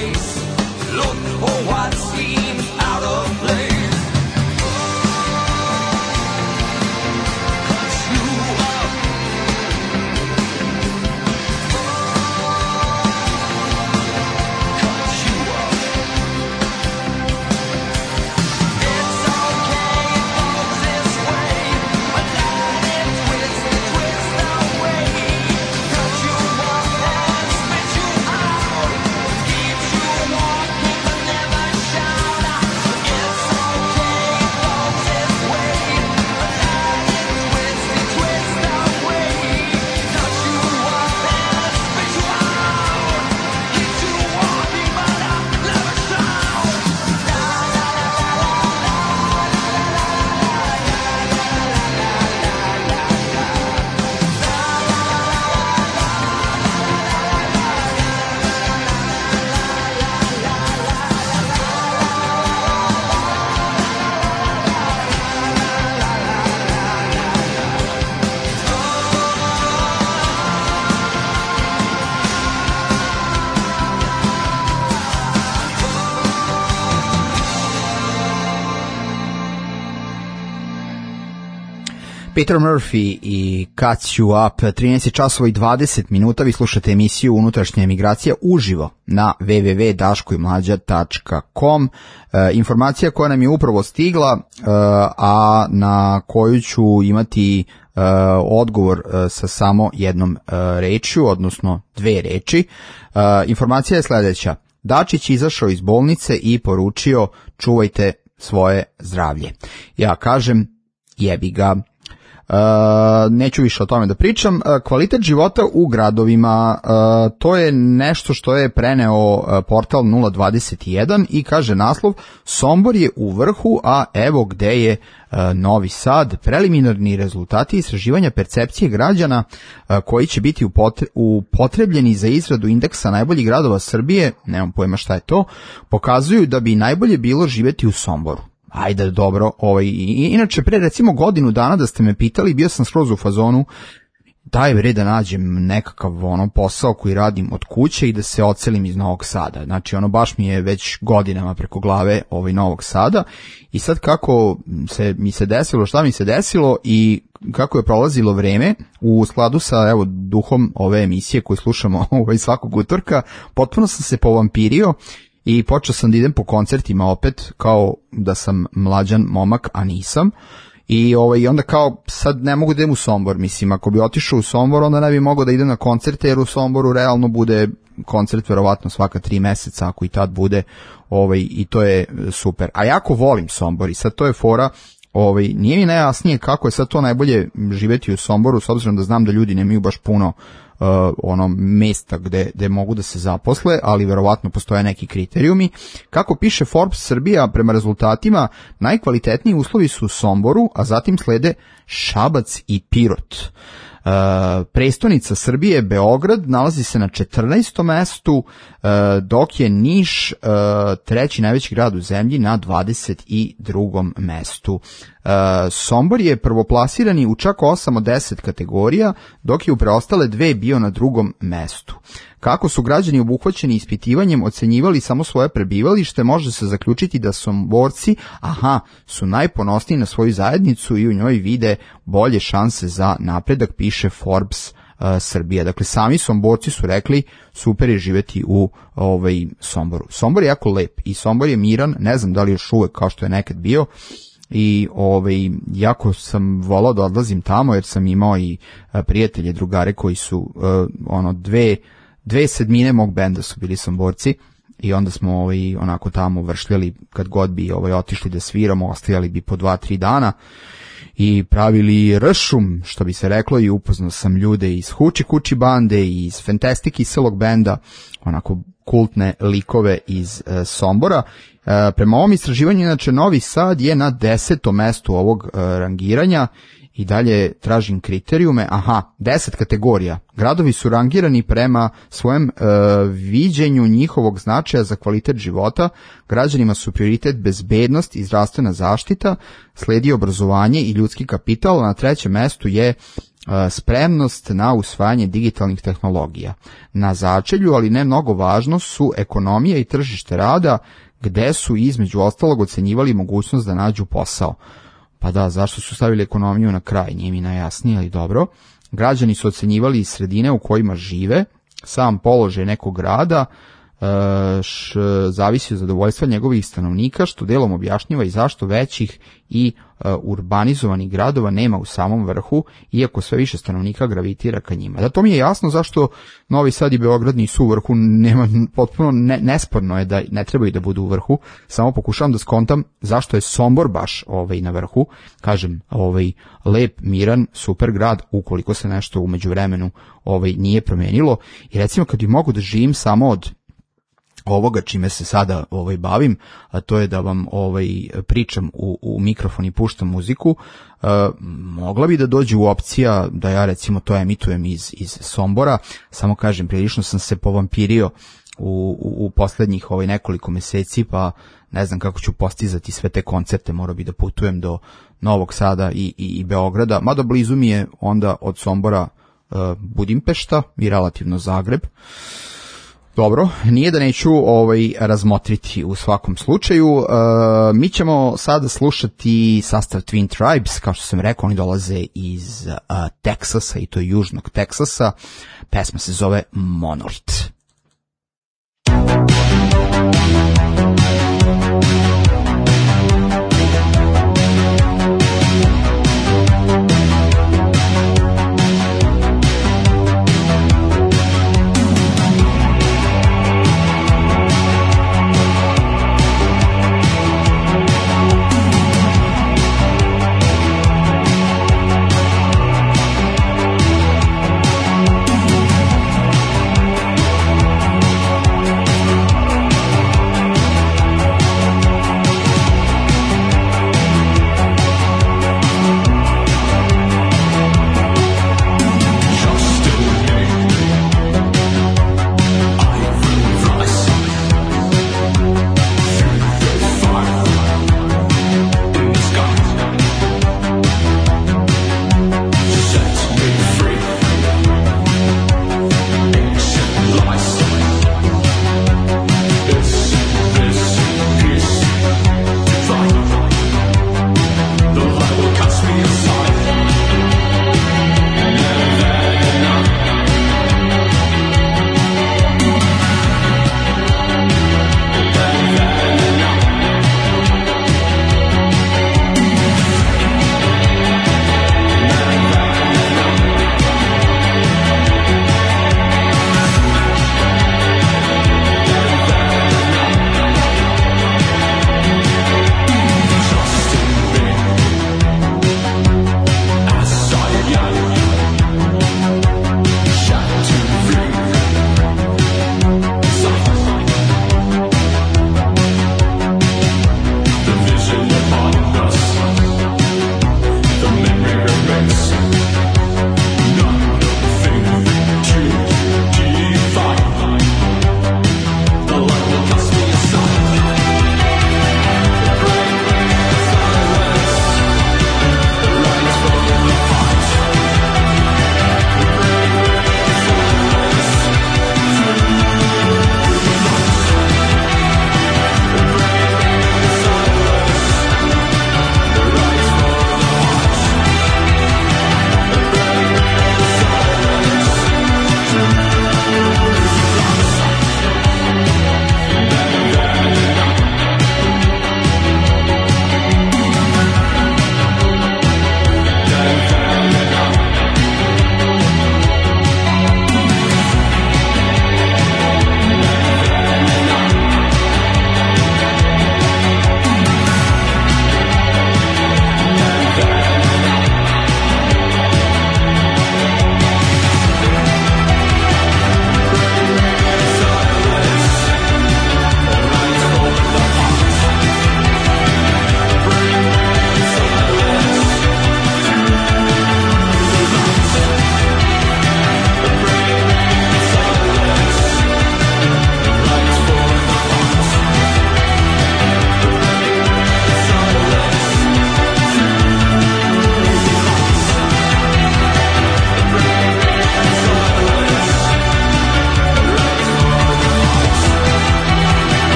face. Look for what seems out of place. Cut you up. Cut you up. It's okay, it goes this way. A line and twist, twist away. Cut you up and spit you out. Keeps you walking but never shout. It's okay, it goes this way. A line and twist, twist away. Cut you up and spit you out. Keeps you walking but never shout. La la la la la Peter Murphy i Cuts You Up, trinaest časova i dvadeset minuta, vi slušate emisiju Unutrašnja emigracija uživo na w w w tačka daško i mlađa tačka com. E, informacija koja nam je upravo stigla, e, a na koju ću imati e, odgovor e, sa samo jednom e, rečju, odnosno dve reči. E, informacija je sledeća. Dačić izašao iz bolnice i poručio čuvajte svoje zdravlje. Ja kažem jebi ga. Uh, neću više o tome da pričam. Uh, kvalitet života u gradovima, uh, to je nešto što je preneo uh, portal nula dvadeset jedan i kaže naslov Sombor je u vrhu, a evo gde je uh, Novi Sad. Preliminarni rezultati istraživanja percepcije građana uh, koji će biti upotre, upotrebljeni za izradu indeksa najboljih gradova Srbije, nemam pojma šta je to, pokazuju da bi najbolje bilo živeti u Somboru. Ajde, dobro, ovaj, inače pre recimo godinu dana da ste me pitali, bio sam skroz u fazonu, daj bre da nađem nekakav ono posao koji radim od kuće i da se odselim iz Novog Sada. Znači ono baš mi je već godinama preko glave ovaj Novog Sada i sad kako se mi se desilo, šta mi se desilo i kako je prolazilo vreme u skladu sa evo duhom ove emisije koju slušamo ovaj svakog utorka, potpuno sam se povampirio i počeo sam da idem po koncertima opet, kao da sam mlađan momak, a nisam. I ovaj, onda kao, sad ne mogu da idem u Sombor, mislim, ako bi otišao u Sombor, onda ne bi mogao da idem na koncerte, jer u Somboru realno bude koncert verovatno svaka tri meseca, ako i tad bude, ovaj, i to je super. A jako volim Sombor i sad to je fora, ovaj, nije mi najjasnije kako je sad to najbolje živeti u Somboru, s obzirom da znam da ljudi nemaju baš puno Uh, ono mesta gde, gde mogu da se zaposle, ali verovatno postoje neki kriterijumi. Kako piše Forbes Srbija, prema rezultatima najkvalitetniji uslovi su u Somboru, a zatim slede Šabac i Pirot. Uh, prestonica Srbije, Beograd, nalazi se na četrnaestom mestu, uh, dok je Niš uh, treći najveći grad u zemlji na dvadeset drugom mestu. Uh, Sombor je prvoplasirani u čak osam od deset kategorija, dok je u preostale dve bio na drugom mestu. Kako su građani obuhvaćeni ispitivanjem ocenjivali samo svoje prebivalište, može se zaključiti da Somborci, aha, su najponosniji na svoju zajednicu i u njoj vide bolje šanse za napredak, piše Forbes uh, Srbija. Dakle, sami Somborci su rekli super je živeti u ovaj, Somboru. Sombor je jako lep i Sombor je miran, ne znam da li još uvek kao što je nekad bio, i ovaj, jako sam volao da odlazim tamo jer sam imao i uh, prijatelje, drugare koji su uh, ono dve Dve sedmine mog benda su bili Somborci i onda smo ovaj, onako tamo vršljali kad god bi ovaj, otišli da sviramo, ostajali bi po dva, tri dana i pravili ršum, što bi se reklo, i upoznao sam ljude iz Huči Kući bande i iz Fantastic Kiselog benda, onako kultne likove iz e, Sombora. E, prema ovom istraživanju, inače, Novi Sad je na desetom mestu ovog e, rangiranja. I dalje tražim kriterijume, aha, deset kategorija. Gradovi su rangirani prema svojem e, viđenju njihovog značaja za kvalitet života. Građanima su prioritet bezbednost i zdravstvena zaštita, sledi obrazovanje i ljudski kapital, a na trećem mestu je spremnost na usvajanje digitalnih tehnologija. Na začelju, ali ne mnogo važno, su ekonomija i tržište rada, gde su između ostalog ocenjivali mogućnost da nađu posao. Pa da, zašto su stavili ekonomiju na kraj, nije mi najjasnije, ali dobro. Građani su ocenjivali sredine u kojima žive, sam položaj nekog grada, š, zavisi od zadovoljstva njegovih stanovnika, što delom objašnjava i zašto većih i uh, urbanizovanih gradova nema u samom vrhu, iako sve više stanovnika gravitira ka njima. Da, to mi je jasno zašto Novi Sad i Beograd nisu u vrhu, nema, potpuno ne, nesporno je da ne trebaju da budu u vrhu, samo pokušavam da skontam zašto je Sombor baš ovaj, na vrhu. Kažem, ovaj, lep, miran, super grad, ukoliko se nešto u međuvremenu ovaj, nije promenilo. I recimo kad bi mogu da živim samo od ovoga čime se sada ovaj bavim, a to je da vam ovaj pričam u, u mikrofon i puštam muziku, uh, mogla bi da dođe u opcija da ja recimo to emitujem iz, iz Sombora, samo kažem, prilično sam se povampirio u, u, u poslednjih ovaj nekoliko meseci, pa ne znam kako ću postizati sve te koncerte, morao bi da putujem do Novog Sada i, i, i Beograda, mada blizu mi je onda od Sombora uh, Budimpešta i relativno Zagreb. Dobro, nije da neću ovaj razmotriti u svakom slučaju. Uh, mi ćemo sada slušati sastav Twin Tribes, kao što sam rekao, oni dolaze iz uh, Teksasa i to južnog Teksasa. Pesma se zove Monolith. Thank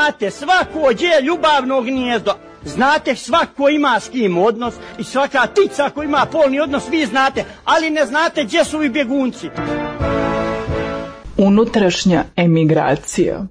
znate, svako đe ljubavno gnijezdo, znate svako ima s kim odnos i svaka ptica ko ima polni odnos, vi znate, ali ne znate gdje su vi bjegunci. Unutrašnja emigracija.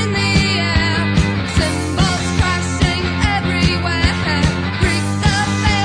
Symbols crashing everywhere. Reap the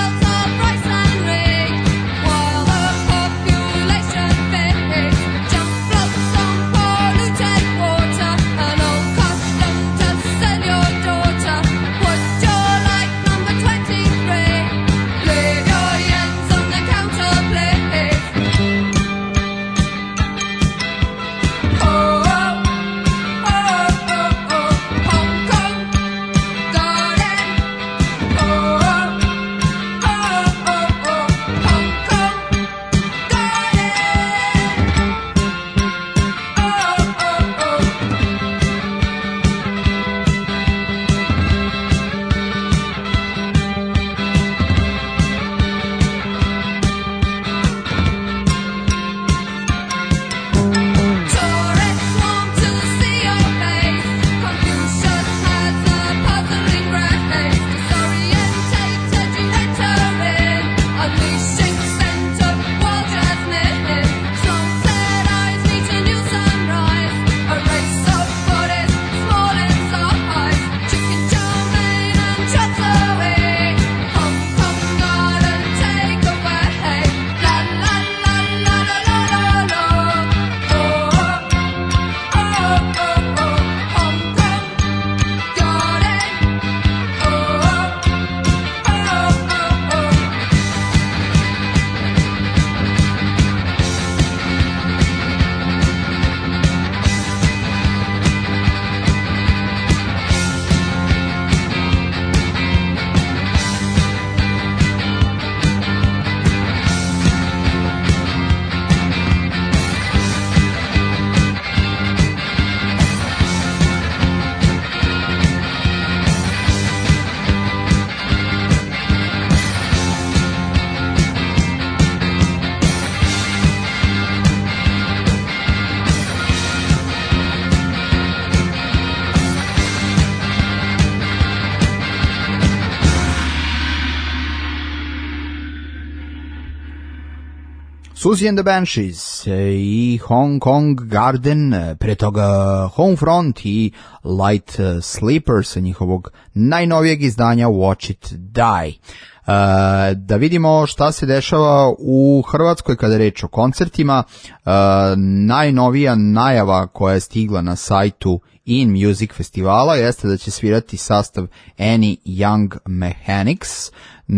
Susie and the Banshees i Hong Kong Garden, pre toga Homefront i Light Sleeper sa njihovog najnovijeg izdanja Watch It Die. Uh, da vidimo šta se dešava u Hrvatskoj kada je reč o koncertima. Uh, najnovija najava koja je stigla na sajtu In Music festivala jeste da će svirati sastav Any Young Mechanics.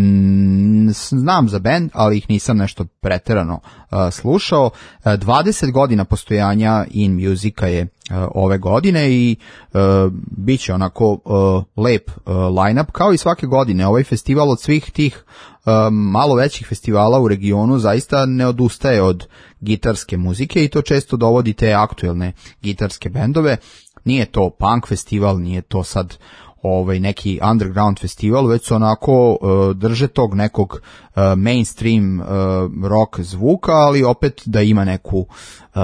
Znam za band, ali ih nisam nešto preterano uh, slušao. Uh, dvadeset godina postojanja In Musica je uh, ove godine i uh, bit će onako uh, lep uh, line-up kao i svake godine. Ovaj festival od svih tih uh, malo većih festivala u regionu zaista ne odustaje od gitarske muzike i to često dovodi te aktuelne gitarske bendove. Nije to punk festival, nije to sad ovaj neki underground festival, već su onako uh, drže tog nekog uh, mainstream uh, rock zvuka, ali opet da ima neku uh,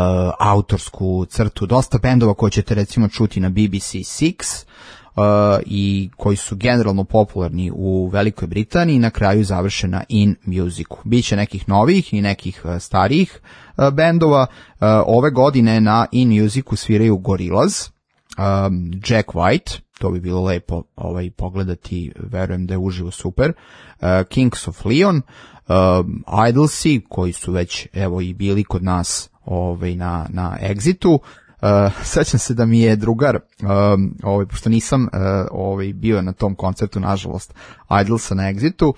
autorsku crtu. Dosta bendova koje ćete recimo čuti na B B C Six uh, i koji su generalno popularni u Velikoj Britaniji, na kraju završe na In Musicu. Biće nekih novih i nekih uh, starijih uh, bendova. Uh, ove godine na In Musicu sviraju Gorillaz, um, Jack White, to bi bilo lepo ovaj, pogledati, verujem da je uživo super, uh, Kings of Leon, um, Idlesi, koji su već evo i bili kod nas ovaj, na, na Exitu. Uh, sećam se da mi je drugar, um, ovaj, pošto nisam uh, ovaj, bio na tom koncertu, nažalost, Idlesa na Exitu,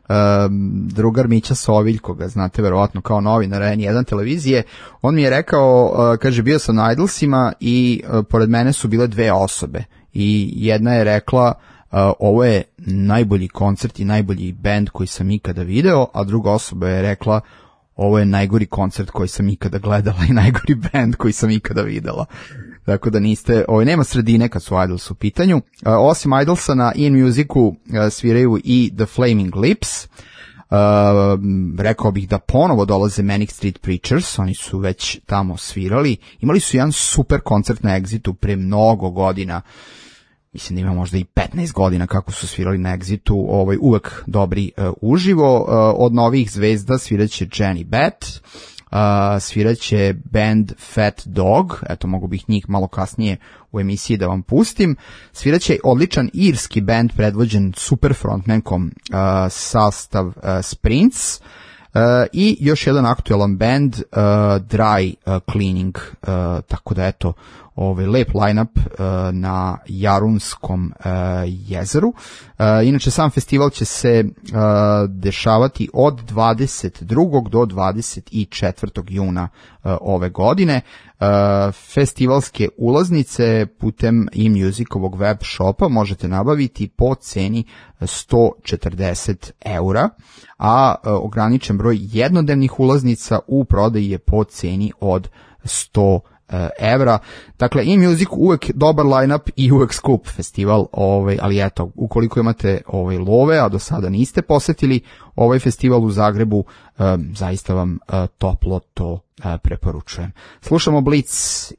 Um, drugar Mića Sovilj, koga znate verovatno kao novinar N jedan televizije, on mi je rekao, uh, kaže, bio sam na Idlesima i uh, pored mene su bile dve osobe i jedna je rekla uh, ovo je najbolji koncert i najbolji bend koji sam ikada video, a druga osoba je rekla ovo je najgori koncert koji sam ikada gledala i najgori bend koji sam ikada videla. Tako da niste, ovaj, nema sredine kad su Idles u pitanju. Uh, osim Idlesa na In Musicu uh, sviraju i The Flaming Lips. Uh, rekao bih da ponovo dolaze Manic Street Preachers, oni su već tamo svirali. Imali su jedan super koncert na Exitu pre mnogo godina. Mislim da ima možda i petnaest godina kako su svirali na Exitu, ovaj, uvek dobri uh, uživo. Uh, od novih zvezda sviraće Jenny Bat, uh, sviraće band Fat Dog, eto mogu bih njih malo kasnije u emisiji da vam pustim. Sviraće odličan irski band predvođen super frontmankom, uh, sastav uh, Sprints. Uh, i još jedan aktualan band, uh, Dry uh, Cleaning, uh, tako da eto, ovaj lep line-up uh, na Jarunskom uh, jezeru. Uh, inače, sam festival će se uh, dešavati od dvadeset drugog do dvadeset četvrtog juna uh, ove godine. Uh, festivalske ulaznice putem iMusicovog web shopa možete nabaviti po ceni sto četrdeset eura, a uh, ograničen broj jednodnevnih ulaznica u prodaji je po ceni od sto evra. Dakle, In-Music uvek dobar line-up i uvek skup festival, ovaj, ali eto, ukoliko imate ovaj love, a do sada niste posetili ovaj festival u Zagrebu, um, zaista vam uh, toplo to uh, preporučujem. Slušamo Blitz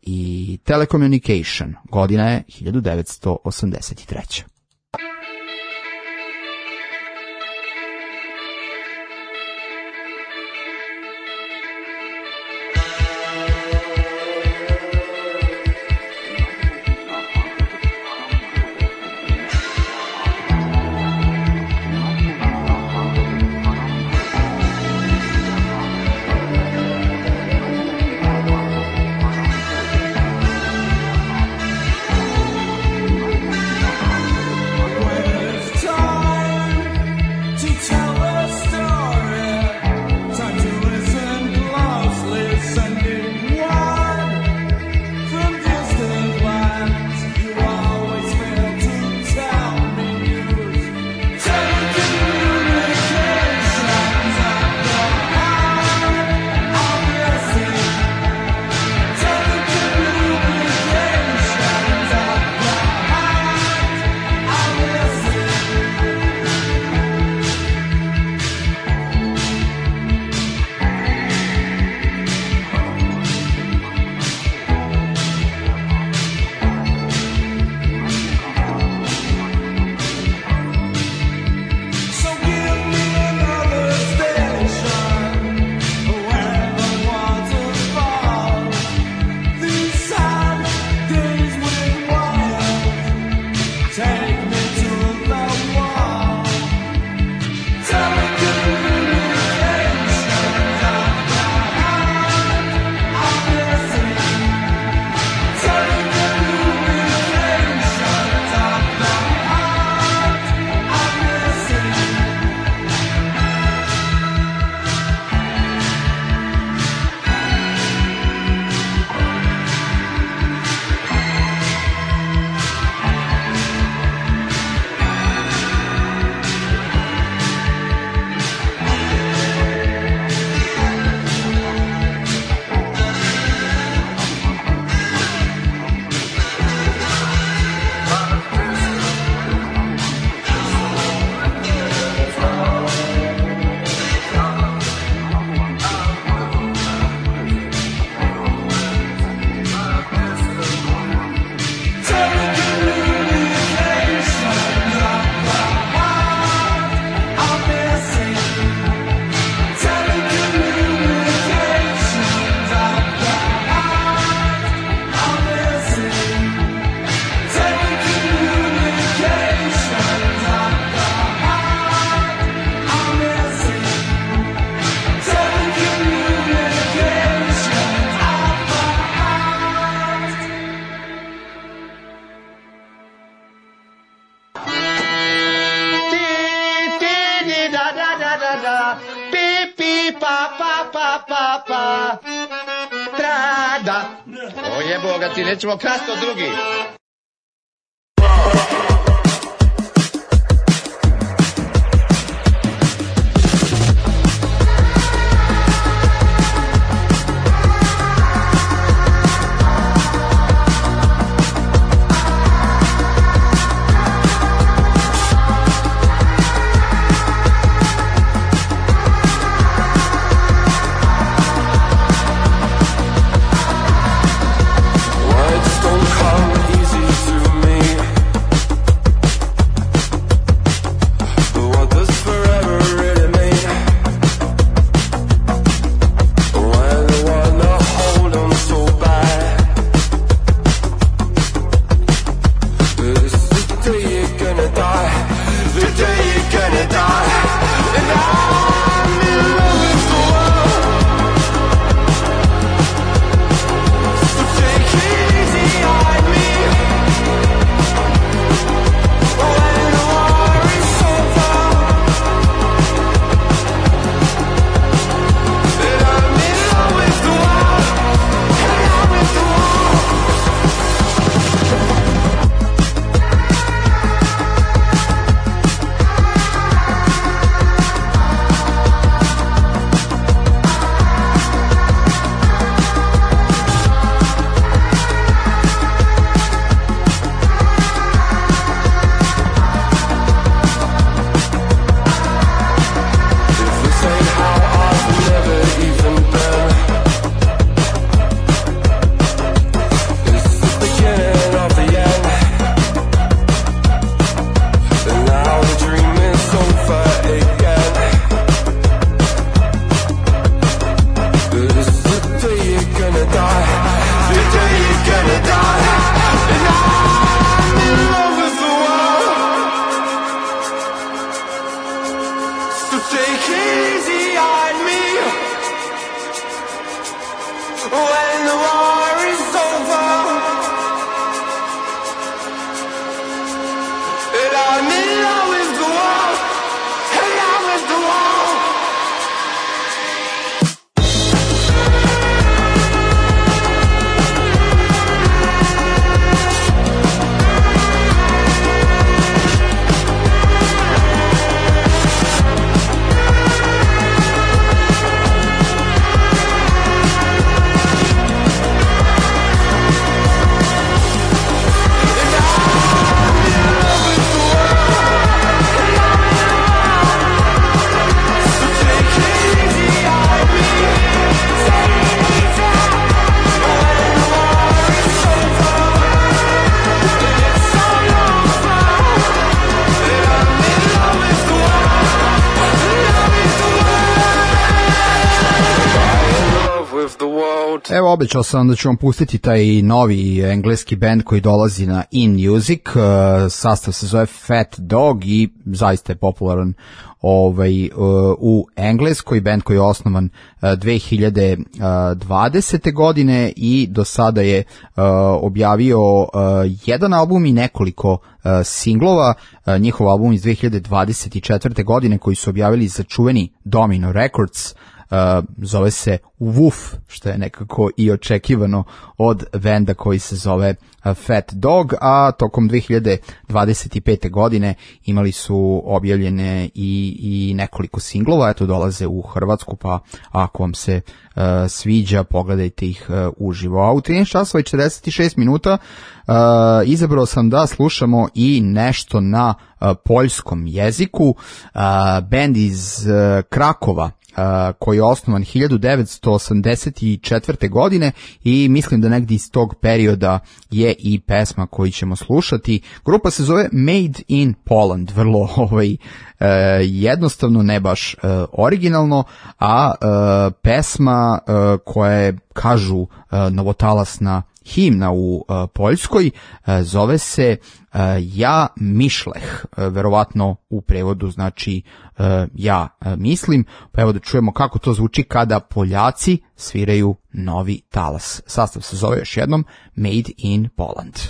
i Telecommunication, godina je hiljadu devetsto osamdeset treća. Thank pa, pa, pa, pa, pa. Trada. O jebo ga ti, nećemo krasti od drugih. Evo, obećao sam da ću vam pustiti taj novi engleski band koji dolazi na In Music, uh, sastav se zove Fat Dog i zaista je popularan ovaj, uh, u Engleskoj, band koji je osnovan uh, dve hiljade dvadesete godine i do sada je uh, objavio uh, jedan album i nekoliko uh, singlova. Uh, njihov album iz dve hiljade dvadeset četvrte godine koji su objavili za čuveni Domino Records, Uh, zove se Woof, što je nekako i očekivano od benda koji se zove uh, Fat Dog, a tokom dve hiljade dvadeset pete godine imali su objavljene i, i nekoliko singlova, eto dolaze u Hrvatsku, pa ako vam se uh, sviđa, pogledajte ih uh, uživo. A u trinaest časova i četrdeset šest minuta uh, izabrao sam da slušamo i nešto na uh, poljskom jeziku. Uh, band iz uh, Krakova, Uh, koji je osnovan hiljadu devetsto osamdeset četvrte godine i mislim da negdje iz tog perioda je i pesma koju ćemo slušati. Grupa se zove Made in Poland, vrlo ovaj, uh, jednostavno, ne baš uh, originalno, a uh, pesma uh, koja je, kažu, uh, novotalasna himna u uh, Poljskoj, uh, zove se uh, Ja mišleh, uh, verovatno u prevodu znači uh, ja uh, mislim, pa evo da čujemo kako to zvuči kada Poljaci sviraju novi talas. Sastav se zove još jednom Made in Poland.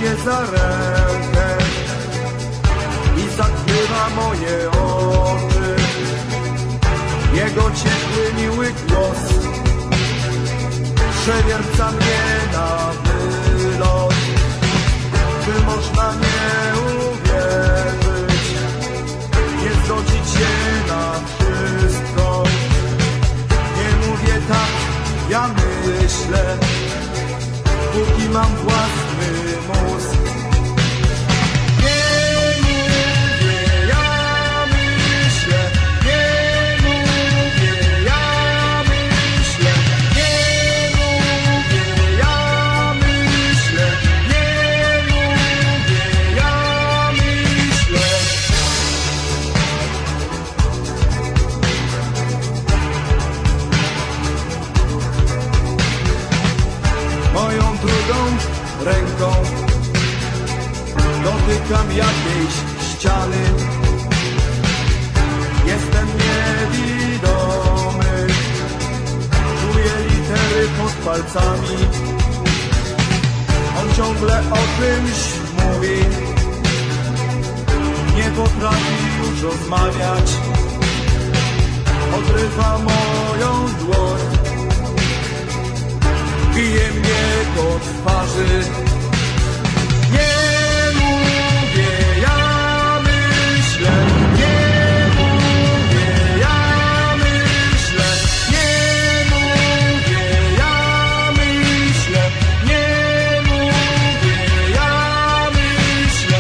mnie za rękę i zakrywa moje oczy. Jego ciepły, miły głos przewierca mnie na wylot. Czy można nie uwierzyć, nie zgodzić się na wszystko? Nie mówię tak, ja myślę, póki mam własny mózg. Nie mówię, ja myślę, nie mówię, ja myślę, nie mówię, ja myślę, nie mówię, ja myślę. Moją drugą ręką dotykam jakiejś ściany. Jestem niewidomy, czuję litery pod palcami. On ciągle o czymś mówi, nie potrafi już rozmawiać. Odrywa moją dłoń, bije mnie po twarzy. Nie mówię, ja myślę, nie mówię, ja myślę, nie mówię, ja myślę, nie mówię, ja myślę.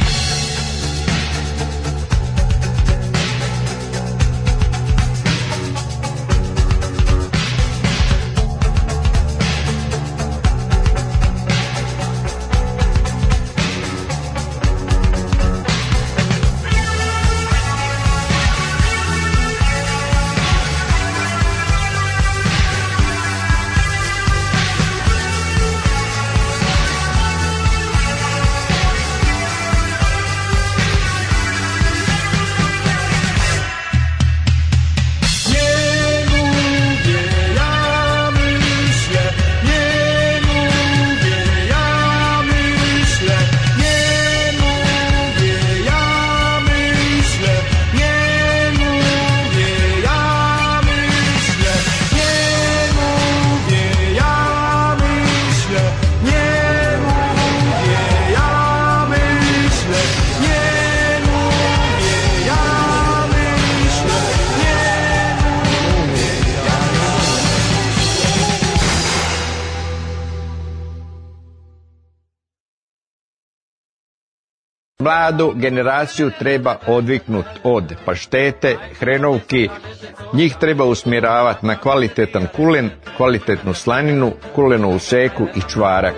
Mladu generaciju treba odviknuti od paštete, hrenovki, njih treba usmjeravati na kvalitetan kulen, kvalitetnu slaninu, kulenovu seku i čvarak.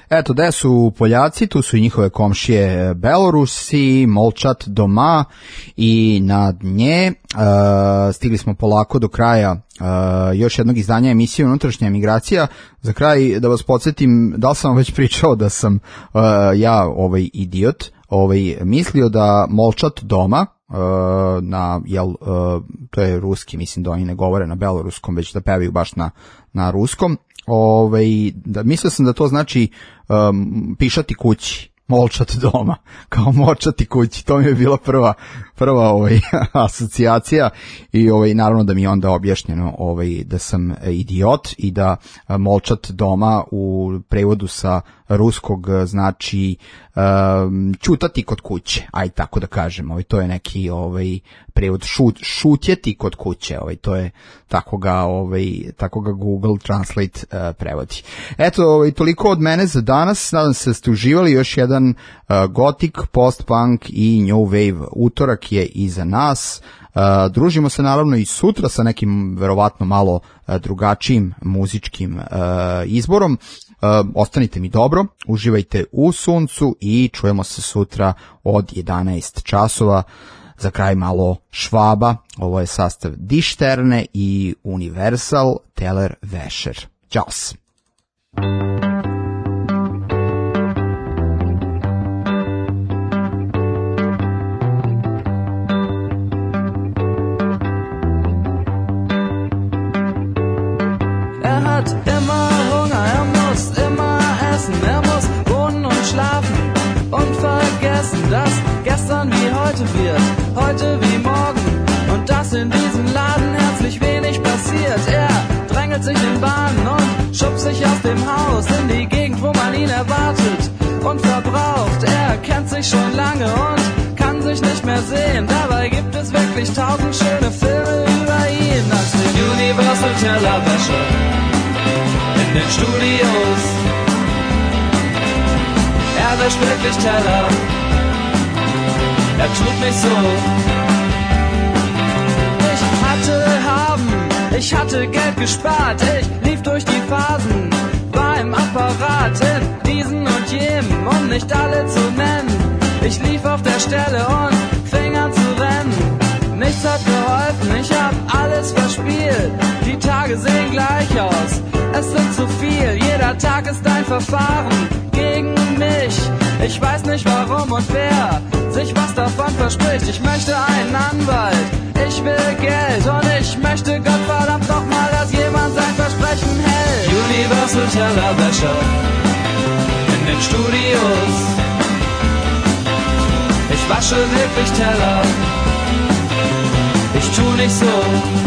Eto, gde su Poljaci, tu su i njihove komšije Belorusi, Molčat doma i nad nje. Uh, stigli smo polako do kraja uh, još jednog izdanja emisije Unutrašnja emigracija. Za kraj da vas podsjetim, da li sam vam već pričao da sam uh, ja ovaj idiot, ovaj mislio da Molčat doma, Uh, na jel uh, to je ruski, mislim da oni ne govore na beloruskom, već da pevaju baš na na ruskom. Ovaj da mislio sam da to znači um, pišati kući, molčat doma, kao močati kući. To mi je bila prva prva ovaj asocijacija i ovaj naravno da mi je onda objašnjeno ovaj da sam idiot i da molčat doma u prevodu sa ruskog znači um, ćutati kod kuće, aj tako da kažem. Ovaj to je neki ovaj prevod šut, šutjeti kod kuće, ovaj to je tako ga ovaj tako ga Google Translate uh, prevodi. Eto, ovaj toliko od mene za danas. Nadam se da ste uživali. Još jedan uh, gotik, post-punk i new wave utorak je iza nas. Uh, družimo se naravno i sutra sa nekim verovatno malo uh, drugačijim muzičkim uh, izborom. Uh, ostanite mi dobro, uživajte u suncu i čujemo se sutra od jedanaest časova. Za kraj malo Švaba, ovo je sastav Die Sterne i Universal Teller Wäscher. Ćaos! Er hat immer Hunger, er muss immer essen, er muss wohnen und schlafen und vergessen, dass gestern wie heute wird, heute wie morgen und dass in diesem Laden herzlich wenig passiert. Er drängelt sich in Bahnen und schubst sich aus dem Haus in die Gegend, wo man ihn erwartet und verbraucht. Er kennt sich schon lange und kann sich nicht mehr sehen. Dabei gibt es wirklich tausend schöne Filme über ihn, als den Universal Tellerwäscher in den Studios. Er wäscht wirklich Teller, er tut nicht so. Ich hatte haben, ich hatte Geld gespart, ich lief durch die Phasen, war im Apparat in diesen und jenem, um nicht alle zu nennen. Ich lief auf der Stelle und fing an zu rennen. Nichts hat geholfen, ich hab alles verspielt. Die Tage sehen gleich aus, es sind zu viel. Jeder Tag ist ein Verfahren gegen mich. Ich weiß nicht warum und wer sich was davon verspricht. Ich möchte einen Anwalt, ich will Geld und ich möchte Gottverdammt noch mal, dass jemand sein Versprechen hält. Universal Tellerwäscher in den Studios. Ich wasche wirklich Teller, ich tu nicht so.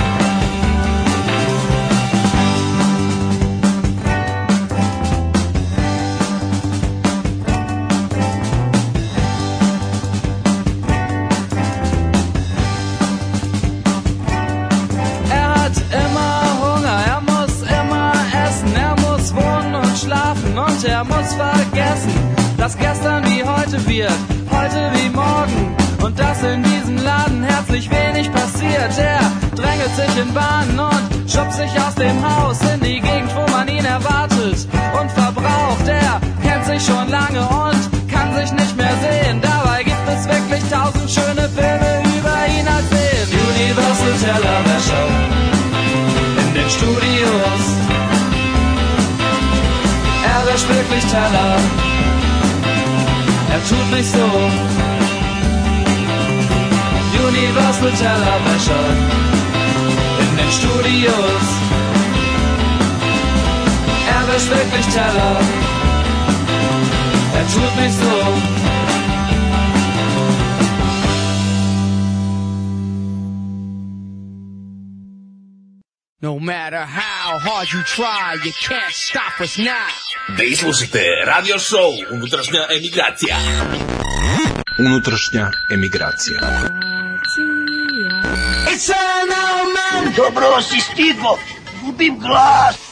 Er muss vergessen, dass gestern wie heute wird, heute wie morgen und dass in diesem Laden herzlich wenig passiert. Er drängelt sich in Bahnen und schubst sich aus dem Haus in die Gegend, wo man ihn erwartet und verbraucht. Er kennt sich schon lange und kann sich nicht mehr sehen. Dabei gibt es wirklich tausend schöne Filme über ihn als den Universal Tellerwäscher in den Studios. Er wäscht wirklich Teller, er tut nicht so. Universal Tellerwäscher in den Studios. Er wäscht wirklich Teller, er tut nicht so. No matter how hard you try, you can't stop us now. Da slušate radio show Unutrašnja emigracija. Unutrašnja emigracija. It's an old man. Dobro si stigo, gubim glas.